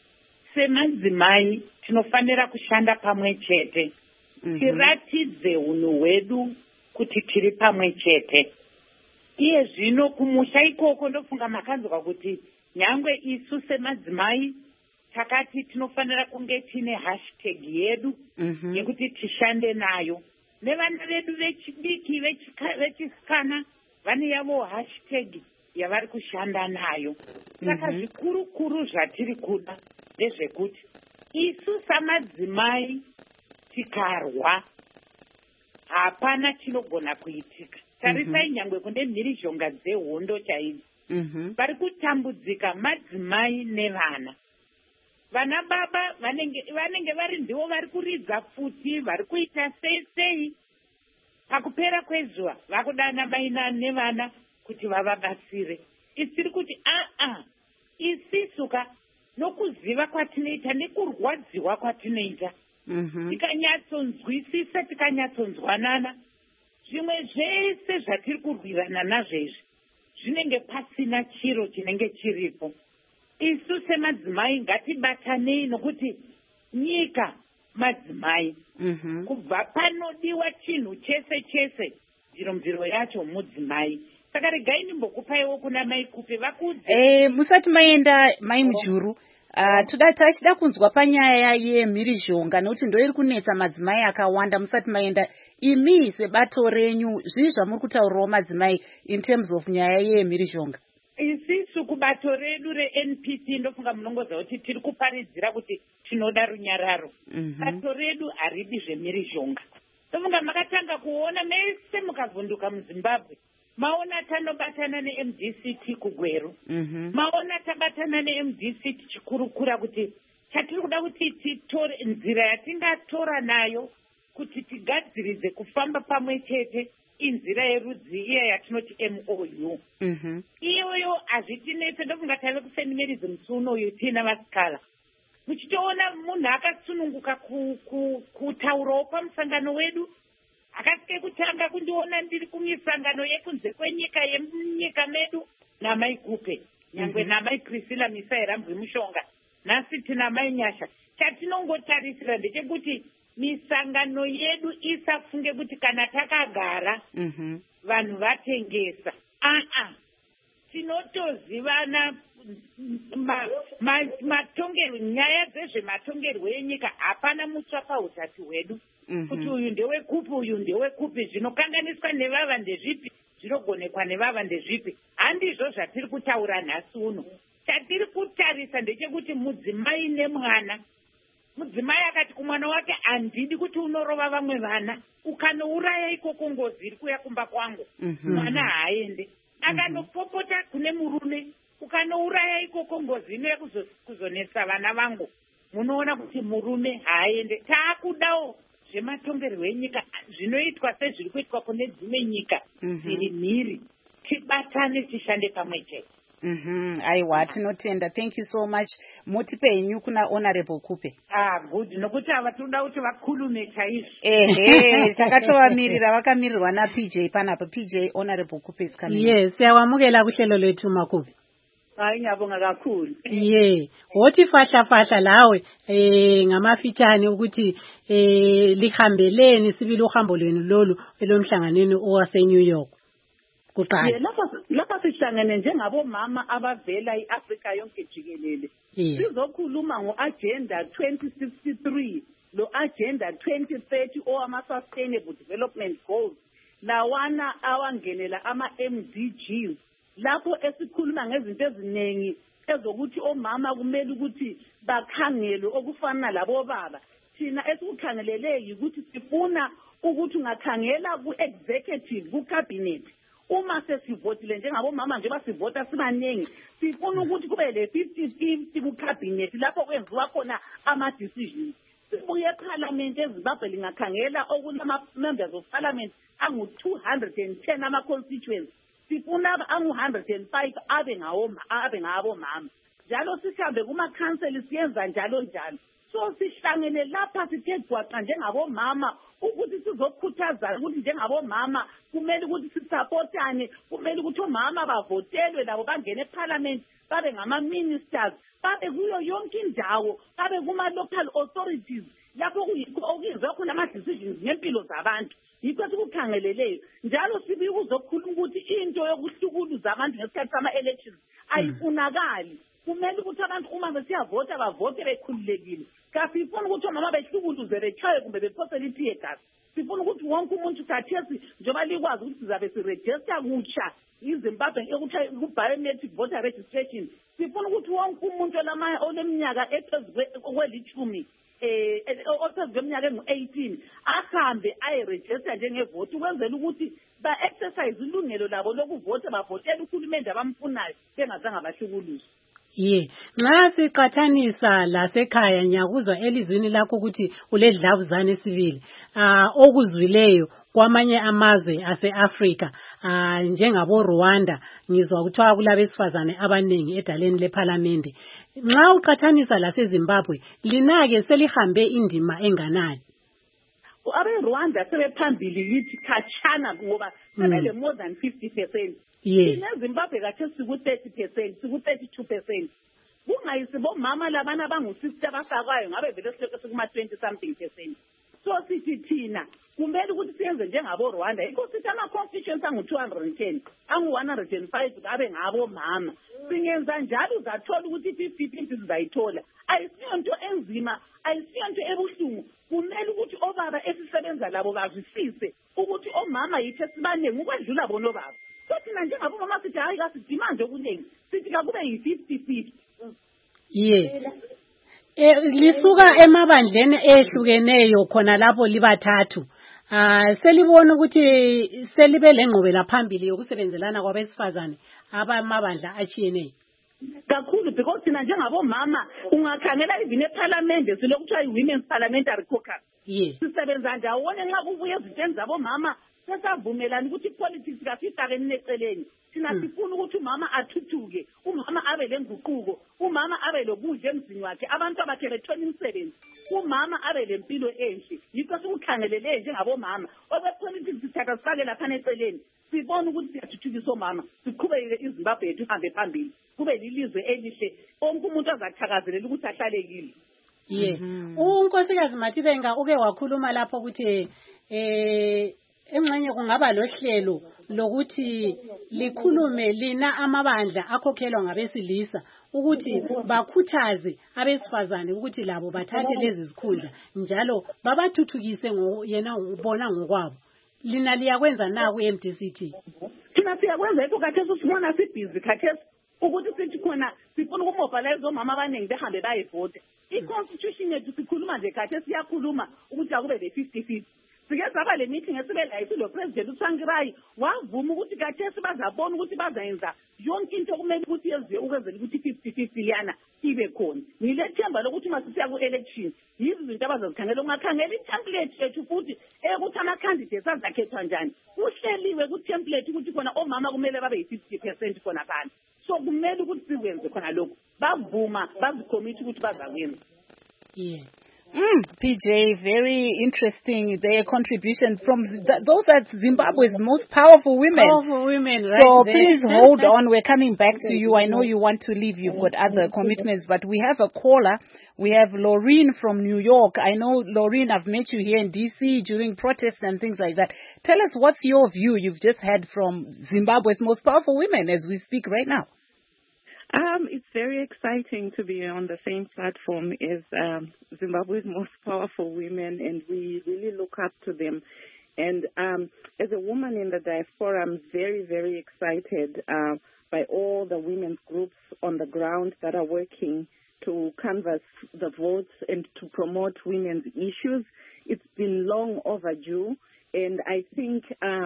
semadzimai tinofanira kushanda pamwe chete tiratidze unhu hwedu kuti tiri pamwe chete. Iye zvino kumusha ikoko ndofunga makanzwa kuti nyangwe isu semadzimai takati tinofanira kunge tine hashtag yedu yekuti tishande nayo. Nevana vedu vechidiki vechisikana vane yavo hashtag yavari kushanda nayo. Saka zvikuru zvatiri kuda ndezvekuti isu samadzimai tikarwa hapana chinogona kuitika. Tarisai nyangwe kune mhirizhonga dzehondo chaidzi vari kutambudzika madzimai nevana. Vana baba vanenge vari ndivo vari kuridza pfuti vari kuita sei pakupera kwezuva vakudana mai nevana kuti vavabatsire. Isiri kuti isisuka nokuziva kwatinoita nekurwadziwa kwatinoita tikanyatsonzwisisa tikanyatsonzwanana zvimwe zvese zvatiri kurwirana nazvo izvi zvinenge pasina chiro chinenge chiripo. Isu semadzimai ngatibatanei nokuti nyika madzimai kubva panodiwa chinhu chese mviro yacho mudzimai. Saka regai ndimbokupaiwo kuna mai Kupe vakudze musati maenda mai Mujuru. Tachida kunzwa panyaya yemhirizhonga nokuti ndo iri kunetsa madzimai akawanda. Musati maenda imi sebato renyu zvii zvamuri kutaurirawo madzimai in terms of nyaya yemhirizhonga? Isisu kubato redu reNPC ndofunga munongoza kuti tiri kuparidzira kuti tinoda runyararo. Bato redu haridi zvemhirizhonga. Ndofunga makatanga kuona mese mukavhunduka muZimbabwe maona tanobatana neMDCT kugweru. Maona tabatana neMDCT chikurukura kuti chatiri kuda kuti titore nzira yatingatora nayo kuti tigadziridze kufamba pamwe chete inzira yerudzi iya yatinoti MOU. Iyoyo hazvitinetse ndofunga tave kufeminism tsuno uyu tina vasikala. Muchitoona munhu akatsununguka kutaurawo pamusangano wedu akasike kutanga kundiona ndiri kumisangano yekunze kwenyika yemunyika medu namai Kupe nyangwe namai Priscilla Misaira Mbwimushonga nhasi tina mai Nyasha. Chatinongotarisira ndechekuti misangano yedu isafunge kuti kana takagara vanhu vatengesa. Tinotozivana matongerwo nyaya dzezvematongerwo enyika hapana mutsva pautatu hwedu kuti uyu ndewekupi uyu ndewekupi zvinokanganiswa nevava ndezvipi zvinogonekwa nevava ndezvipi. Handizvo zvatiri kutaura nhasi uno. Chatiri kutarisa ndechekuti mudzimai nemwana. Mudzimai akati kumwana wake handidi kuti unorova vamwe vana ukanouraya ikoko ngozi iri kuya kumba kwangu mwana haaende. Akanopopota kune murume ukanouraya ikoko ngozi ino yekuzonetsa vana vangu munoona kuti murume haaende. Taakudawo zvematongerwo enyika zvinoitwa sezviri kuitwa kune dzimwe nyika dziri mhiri tibatane tishande pamwe chete. Aiwa tinotenda. Thank you so much. Motipenyu kuna Honorable Kupe. Good. Nokuti ava toda kuti vakhulume chaizvo. Takatovamirira vakamirirwa na PJ panapa. PJ Honorable Kupe is coming. Yes, siyawamukela kuhlelo lwethu Makupe. Hayi ngiyabonga kakhulu. Wothi fahla lawe ngamafitshane ukuthi lihambeleni sibili uhambo lwenu lolu elomhlanganweni owase New York. Kuqala. Lapha sihlangene njengabomama abavela iAfrika yonke jikelele. Sizokhuluma ngo-Agenda 2063 lo-Agenda 2030 owama-Sustainable Development Goals. Lawana awangenela ama-MDGs. Lapho esikhuluma ngezinto eziningi ezokuthi omama kumele ukuthi bakhangelwe okufana labo baba. Thina esikukhangelele ukuthi sifuna ukuthi ungakhangela ku-executive ku-cabinet. Uma sesivotile njengabomama nje basivota sibaningi sifuna ukuthi kube le 50-50 ku-cabinet lapho kwenziwa khona ama-decisions. Sibuye eParliament eZimbabwe lingakhangela okulama-members of parliament angu-210 ama-constituents. Sifuna angu-105 abe ngabomama. Njalo sihambe kuma-council siyenza njalo. So sihlangene lapha sithe gwaqa njengabomama ukuthi sizokhuthaza ukuthi njengabomama kumele ukuthi sisupportane, kumele ukuthi omama bavotelwe labo bangene eParliament babe ngama-ministers, babe kuyo yonke indawo, babe kuma-local authorities lapho okuyenzwa khona ama-decisions ngempilo zabantu. Yikho sikukhangeleleyo. Njalo sibuye ukuzokhuluma ukuthi into yokuhlukuluza abantu ngesikhathi sama-elections ayifunakali. Kumele ukuthi abantu uma besiyavota bavote bekhululekile. Kasifuna ukuthi omama behlukuluze bechaye kumbe bephosele itiye gazi. Sifuna ukuthi wonke umuntu khathesi njengoba likwazi ukuthi sizabe siregister kutsha iZimbabwe ekuthiwa ku-biometric voter registration. Sifuna ukuthi wonke umuntu oleminyaka kwelithumi ophezu kweminyaka engu-18 ahambe ayeregister njengevoti ukwenzela ukuthi ba-exercise ilungelo labo lokuvota bavotele uhulumende abamfunayo bengazange bahlukuluzwe. Nxa siqathanisa lasekhaya nyakuzwa elizwini lakho ukuthi uledlavuzane sibili okuzwileyo kwamanye amazwe ase-Afrika njengabo Rwanda ngizwa kuthiwa kulabesifazane abaningi edaleni leParliament. Nxa uqathanisa laseZimbabwe linake selihambe indima enganani? Abe-Rwanda sebephambili yithi khatshana ngoba sebele more than 50%. Zimbabwe kathi siku-30%, siku-32%. Kungayisibomama labana abangu-60 abafakwayo ngabe vele silokho sikuma-20 something percent. So sithi thina kumele ukuthi siyenze njengabo Rwanda. Yikho sithi ama-constituents angu-210, angu-105 abe ngabomama. Singenza njalo uzathola ukuthi 50-50 sizayithola. Ayisiyo nto enzima, ayisiyo nto ebuhlungu. Kumele ukuthi obaba esisebenza labo bazwisise ukuthi omama yithi esibaningi ukwedlula bona obaba. Thina njengabomama sithi hayi kasidimande okuningi sithi kakube yi-50-50. Lisuka emabandleni ehlukeneyo khona lapho libathathu. Selibona ukuthi selibe lengqubela phambili yokusebenzelana kwabesifazane abamabandla achiyeneyo. Kakhulu because thina njengabomama ungakhangela even eParliament silokuthiwa i-Women's Parliamentary Caucus. Sisebenza ndawonye nxa kubuye ezintweni zabomama sesavumelana ukuthi politics kasifakeni neceleni. Thina sifuna ukuthi umama athuthuke, umama abe lenguquko, umama abe lokudla emzini wakhe, abantu abakhe bethola imisebenzi, umama abe lempilo enhle. Yikho sikukhangelele njengabomama. Okwepolitics sithatha sifake lapha neceleni. Sibona ukuthi siyathuthukisa omama, siqhubeke iZimbabwe yethu ihambe phambili. Kube lilizwe elihle, onke umuntu azathakazelela ukuthi ahlalekile. Unkosikazi Matibenga uke wakhuluma lapho ukuthi engxenye kungaba lohlelo lokuthi likhulume lina amabandla akhokhelwa ngabesilisa ukuthi bakhuthaze abesifazane ukuthi labo bathathe lezi zikhundla njalo babathuthukise yena ubona ngokwabo. Lina liyakwenza na ku-MDCT? Thina siyakwenza yikho khathesi sibona sibhizi khathesi ukuthi sithi khona sifuna ukumobilize omama abaningi behambe bayevota. I-constitution yethu sikhuluma nje khathesi siyakhuluma ukuthi akube le 50-50. sike saba le meeting esibelayisi lo president uTsangirai wavuma ukuthi kathesi bazabona ukuthi bazayenza yonke into okumele ukuthi yenziwe ukwenzela ukuthi 50-50 liyana ibe khona. Ngilethemba lokuthi masisiya ku-election yizo izinto abazozikhangela. Ungakhangela i-template yethu futhi ukuthi ama-candidates azakhethwa njani. Kuhleliwe ku-template ukuthi khona omama kumele babe yi-50% khona phansi. So kumele ukuthi sikwenze khona lokho. Bavuma bazicommit ukuthi bazakwenza. Yeah. PJ, very interesting. Their contribution from those are Zimbabwe's most powerful women. Powerful women, right? So there. please hold on. We're coming back to you. I know you want to leave. You've got other commitments, but we have a caller. We have Laureen from New York. I know, Laureen, I've met you here in DC during protests and things like that. Tell us, what's your view you've just heard from Zimbabwe's most powerful women as we speak right now? It's very exciting to be on the same platform as Zimbabwe's most powerful women, and we really look up to them. And as a woman in the diaspora, I'm very, very excited by all the women's groups on the ground that are working to canvass the votes and to promote women's issues. It's been long overdue. And I think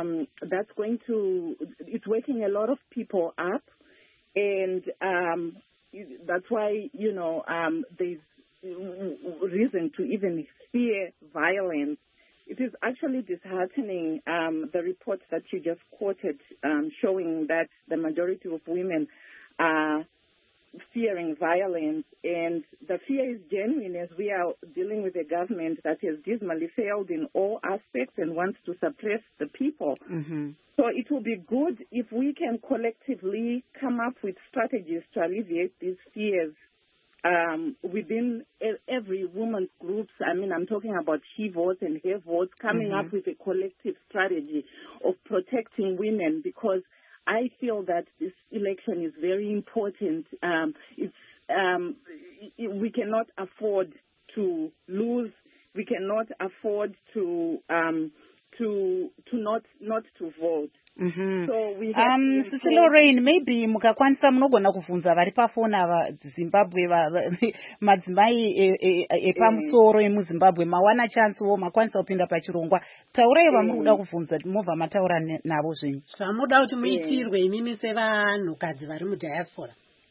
it's waking a lot of people up. And that's why, there's reason to even fear violence. It is actually disheartening, the reports that you just quoted, showing that the majority of women are fearing violence. And the fear is genuine as we are dealing with a government that has dismally failed in all aspects and wants to suppress the people. Mm-hmm. So it will be good if we can collectively come up with strategies to alleviate these fears within every woman's groups. I mean, I'm talking about she votes and her votes, coming up with a collective strategy of protecting women, because I feel that this election is very important. We cannot afford to lose. We cannot afford to not to vote. Mm-hmm. So we have Sister Lorraine, maybe mukakwanisa munogona kuvunza vari pafoni ava Zimbabwe madzimai epamusoro emuZimbabwe mawana chance wo makwanisa kupinda pachirongwa. Taurai vamuri kuda kuvunza movha mataura navo zvenyu. Zvamuda kuti muitirwe imimi sevanhukadzi vari mudiaspora.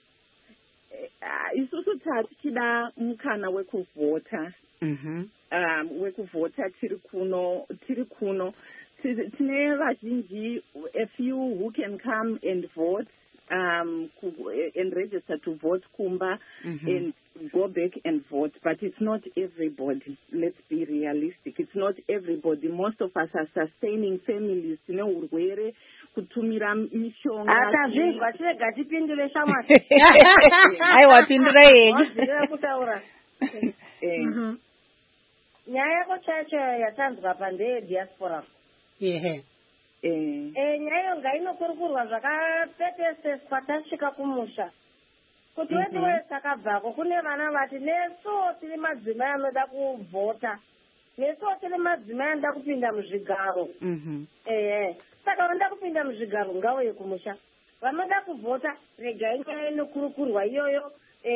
Isusu tichida mukana wekuvhota. Wekuvhota tiri kuno tine vazhinji, a few who can come and vote and register to vote kumba and go back and vote, but it's not everybody. Let's be realistic. It's not everybody. Most of us are sustaining families. Urwere kutumira mishonga. Atazvingwa tirega tipindure shamwari. Aiwa pindura yenyu. Nyaya yako chacho yatanzwa pandeye diaspora. Nyaya iyo ngainokurukurwa zvakapeteseswa tasvika kumusha. Kuti wewe takabvako kune vana vati neso tiri madzimai anoda kuvhota. Neso tiri madzimai anoda kupinda muzvigaro. Saka vanoda kupinda muzvigaro ngauye kumusha. Vanoda kuvhota regai nyaya inokurukurwa iyoyo.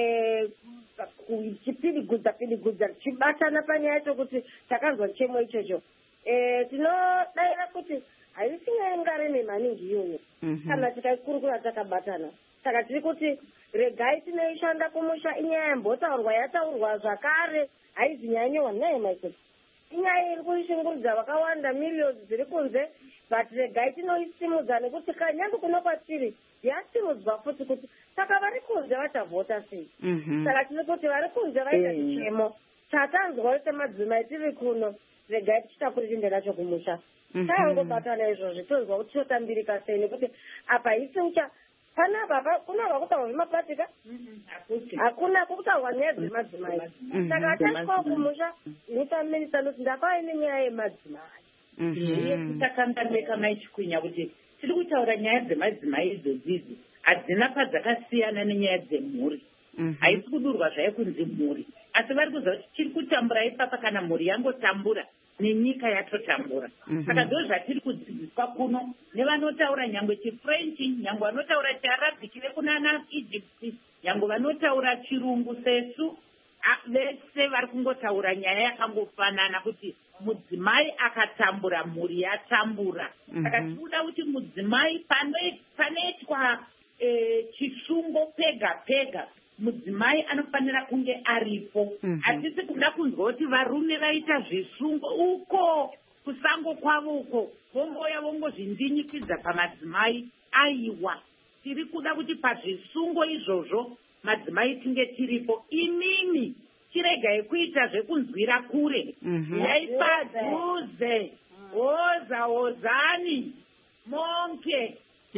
Chipirigudza chibatana panyaya yacho kuti takanzwa chemo ichocho. Tinodaira kuti haisi nyaya ingareme maningi iyoyo kana tikaikurukura takabatana. Saka tiri kuti regai tinoishanda kumusha, inyaya yambotaurwa yataurwa zvakare, haizi nyaya nyewa nyaya maikoti. Inyaya iri kuishungurudza vakawanda millions dziri kunze, but regai tinoisimudza nekuti kanyange kuno kwatiri yasimudzwa futi kuti saka vari kunze vachavhota sei. Saka tiri kuti vari kunze vaita chichemo chatanzwa semadzimai tiri kuno, regai tichitakuri tiende nacho kumusha. Tangobatana izvozvo tonzwa kuti totambirika sei, nekuti apa isi ucha panapa kunava kutaurwa zvemapatika hakuna kutaurwa nyaya dzemadzimai. Saka atasvikawo kumusha inotamirisa noti ndakauya nenyaya yemadzimai. Takanganeka maichikwinya kuti tiri kutaura nyaya dzemadzimai idzodzidzo hadzina padzakasiyana nenyaya dzemhuri. Haisi kudurwa zvayo kunzi mhuri, asi vari kuziva kuti tiri kutambura ipapa kana mhuri yangotambura nenyika yatotambura. Saka ndo zvatiri kudzidziswa kuno nevanotaura nyangwe chifrenchi, nyangwe vanotaura chiarabhiki vekunana Egypt, nyangwe vanotaura chirungu sesu. vese vari kungotaura nyaya yakangofanana kuti mudzimai akatambura mhuri yatambura. Saka tinoda kuti mudzimai panoitwa chisungo pega pega, mudzimai anofanira kunge aripo. Hatisi kuda kunzwa kuti varume vaita zvisungo uko kusango kwavo uko vongoya vongozvindinyikidza pamadzimai. Aiwa, tiri kuda kuti pazvisungo izvozvo madzimai tinge tiripo. Inini chiregai kuita zvekunzwira kure, yaipadhuze hozani monke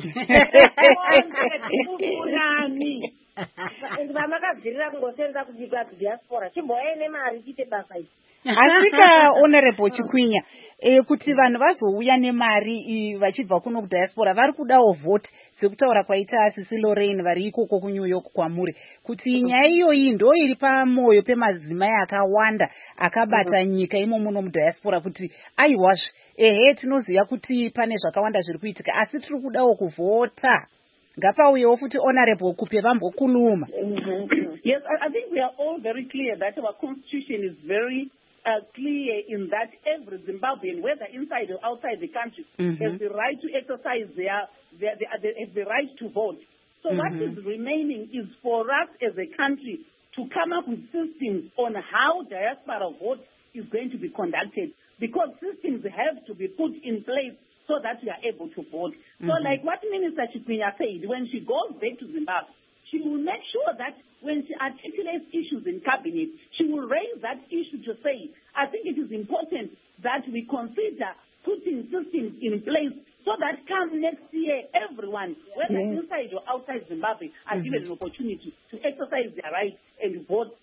kukurani vamakabvirira kungosenza kubika diaspora chimboyai nemari tiite basa iri. Asika Honorable Chikwinya, kuti vanhu vazouya nemari vachibva kuno kudiaspora vari kudawo vote sekutaura kwaita Sisi Lorraine vari ikoko kuNew York kwamuri, kuti nyaya iyoyi ndo iri pamoyo pemadzimai akawanda akabata nyika imo muno mudiaspora, kuti aiwazve tinoziva kuti pane zvakawanda zviri kuitika asi tiri kudawo kuvhota. Ngapauyewo futi Honorable Kupe vambokuluma. Yes, I think we are all very clear that our constitution is very clear in that every Zimbabwean, whether inside or outside the country, has the right to exercise the right to vote. So what is remaining is for us as a country to come up with systems on how diaspora vote is going to be conducted, because systems have to be put in place so that we are able to vote. So like what Minister Chikwinya said, when she goes back to Zimbabwe, she will make sure that when she articulates issues in cabinet, she will raise that issue to say, I think it is important that we consider putting systems in place so that come next year, everyone, whether inside or outside Zimbabwe, are given an opportunity to exercise their right and vote.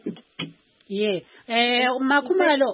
Makumalo.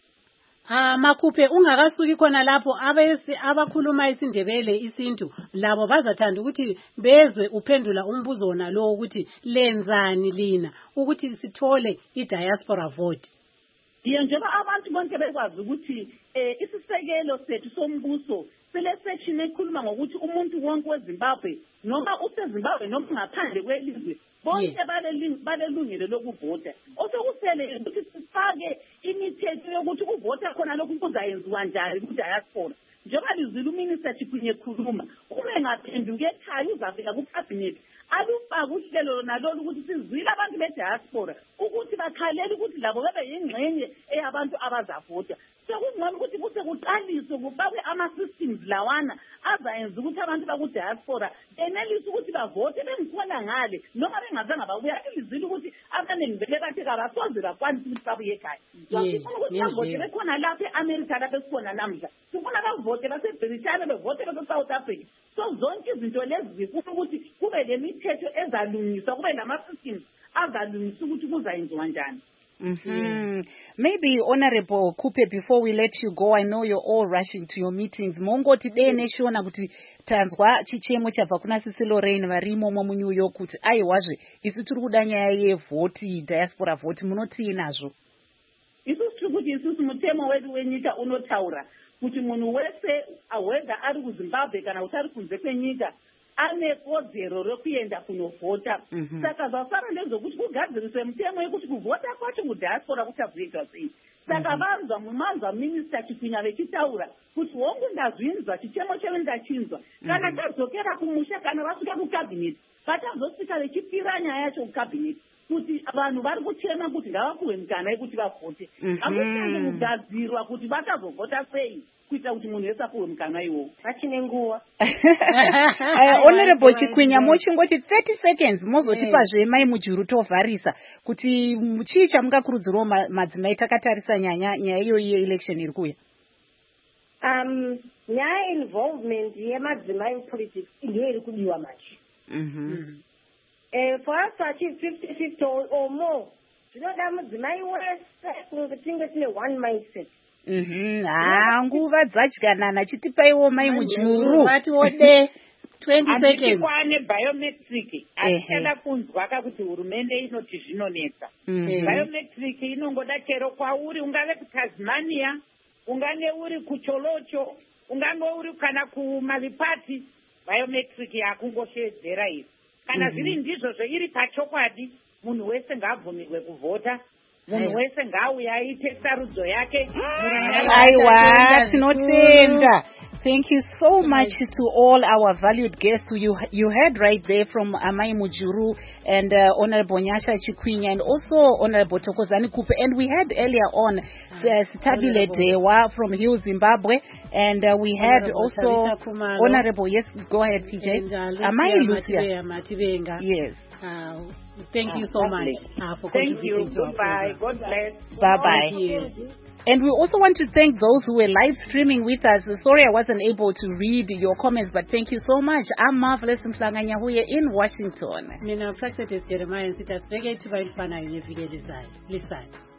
Makupe ungakasuki khona lapho abakhuluma isindebele isintu labo bazathanda ukuthi bezwe uphendula umbuzo wona lo ukuthi lenzani lina ukuthi sithole idiaspora vote. Njengoba abantu bonke bekwazi ukuthi isisekelo sethu sombuso sile section ekhuluma ngokuthi umuntu wonke weZimbabwe noma useZimbabwe noma ngaphandle kwelizwe bonke balelungelo lokuvota. Osokusele ukuthi sifake imithetho yokuthi ukuvota khona lokhu kuzayenziwa njani kudiaspora. Njengoba lizwile uMinister Chikwinya ekhuluma, uma engaphenduka ekhaya uzafika kucabinet alufaka uhlelo nalolu ukuthi sizwile abantu bediaspora ukuthi bakhalela ukuthi labo bebe yingxenye eyabantu abazavota. Sekungcono ukuthi kuse kuqaliswe kubakwe ama-systems lawana azayenza ukuthi abantu bakudiaspora benelise ukuthi bavote bengikhona ngale noma bengazange babuya. Lizwile ukuthi abaningi vele bathi kabasoze bakwanise ukuthi babuye ekhaya. Sifuna ukuthi bavote bekhona lapha e-America lapha esikhona namhla, sifuna bavote baseBritane bevote base-South Africa. So zonke izinto lezi zifuna ukuthi kube lemithetho ezalungiswa, kube nama-systems azalungiswa ukuthi kuzayenziwa njani. Maybe Honorable Kupe, before we let you go, I know you're all rushing to your meetings. Mongoti dene shona kuti tanzwa chichemo chabva kuna Sisi Lorraine varimo mu New York kuti aiwazve isi tiri kuda nyaya yevhoti, diaspora vote, munoti nazvo? Isusu tiri kuti isusu mutemo wedu wenyika unotaura kuti munhu wese whether ari kuZimbabwe kana kuti ari kunze kwenyika ane kodzero rekuenda kunovhota. Saka zvasara ndezvokuti kugadziriswe mutemo yekuti kuvhota kwacho kudiaspora kuchazoitwa sei. Saka manzwa Minister Chikwinya vechitaura kuti hongu ndazvinzwa chichemo chedu ndachinzwa, kana tadzokera kumusha kana vasvika kucabinet vatazosvika vechipira nyaya yacho kucabinet kuti vanhu vari kuchema kuti ngavapuhwe mukana yekuti vavhote. Hakuchenge kugadzirwa kuti vatazovhota sei kuita kuti munhu wese apuhwe mukana iwowo. Vachine nguva. Honorable Chikwinya, mochingoti 30 seconds mozotipazve mai mujuru tovharisa kuti chii chamungakurudzirawo madzimai takatarisa nyaya iyoyi yeelection iri kuuya? Nyaya involvement yemadzimai politics ndiyo iri kudiwa manje. For us to achieve 50-50 or more, zvinoda mudzimai wese kunge tinge tine one mindset. Nguva dzadyanana, chitipaiwo mai mujuru. Vatiwode 20 seconds. Kwane biometric achada kunzwaka kuti hurumende inoti zvinonetsa. Biometric inongoda chero kwauri, ungave kuTasmania, ungave uri kuCholocho, ungave uri kana kuMalipati, biometric yakungosheedzera izvi. Kana zviri ndizvo zveiri pachokwadi, munhu wese ngaabvumirwe kuvhota munhu wese ngauye aite sarudzo yake. Aiwa, tinotenga. Thank you so much to all our valued guests you heard right there from Amai Mujuru and Honorable Nyasha Chikwinya and also Honorable Tokozani Kupe. And we had earlier on Sitabile Dewa from Hill, Zimbabwe. And we had also Honorable, yes, go ahead, PJ. Amai Lucia. Yes. Thank you so much for contributing to our program. God bless. Bye-bye. And we also want to thank those who were live streaming with us. Sorry I wasn't able to read your comments, but thank you so much. I'm Marvelous Mflanganyahuye in Washington. Mina Praxetis Jeremiah Sitas Vege to Listen.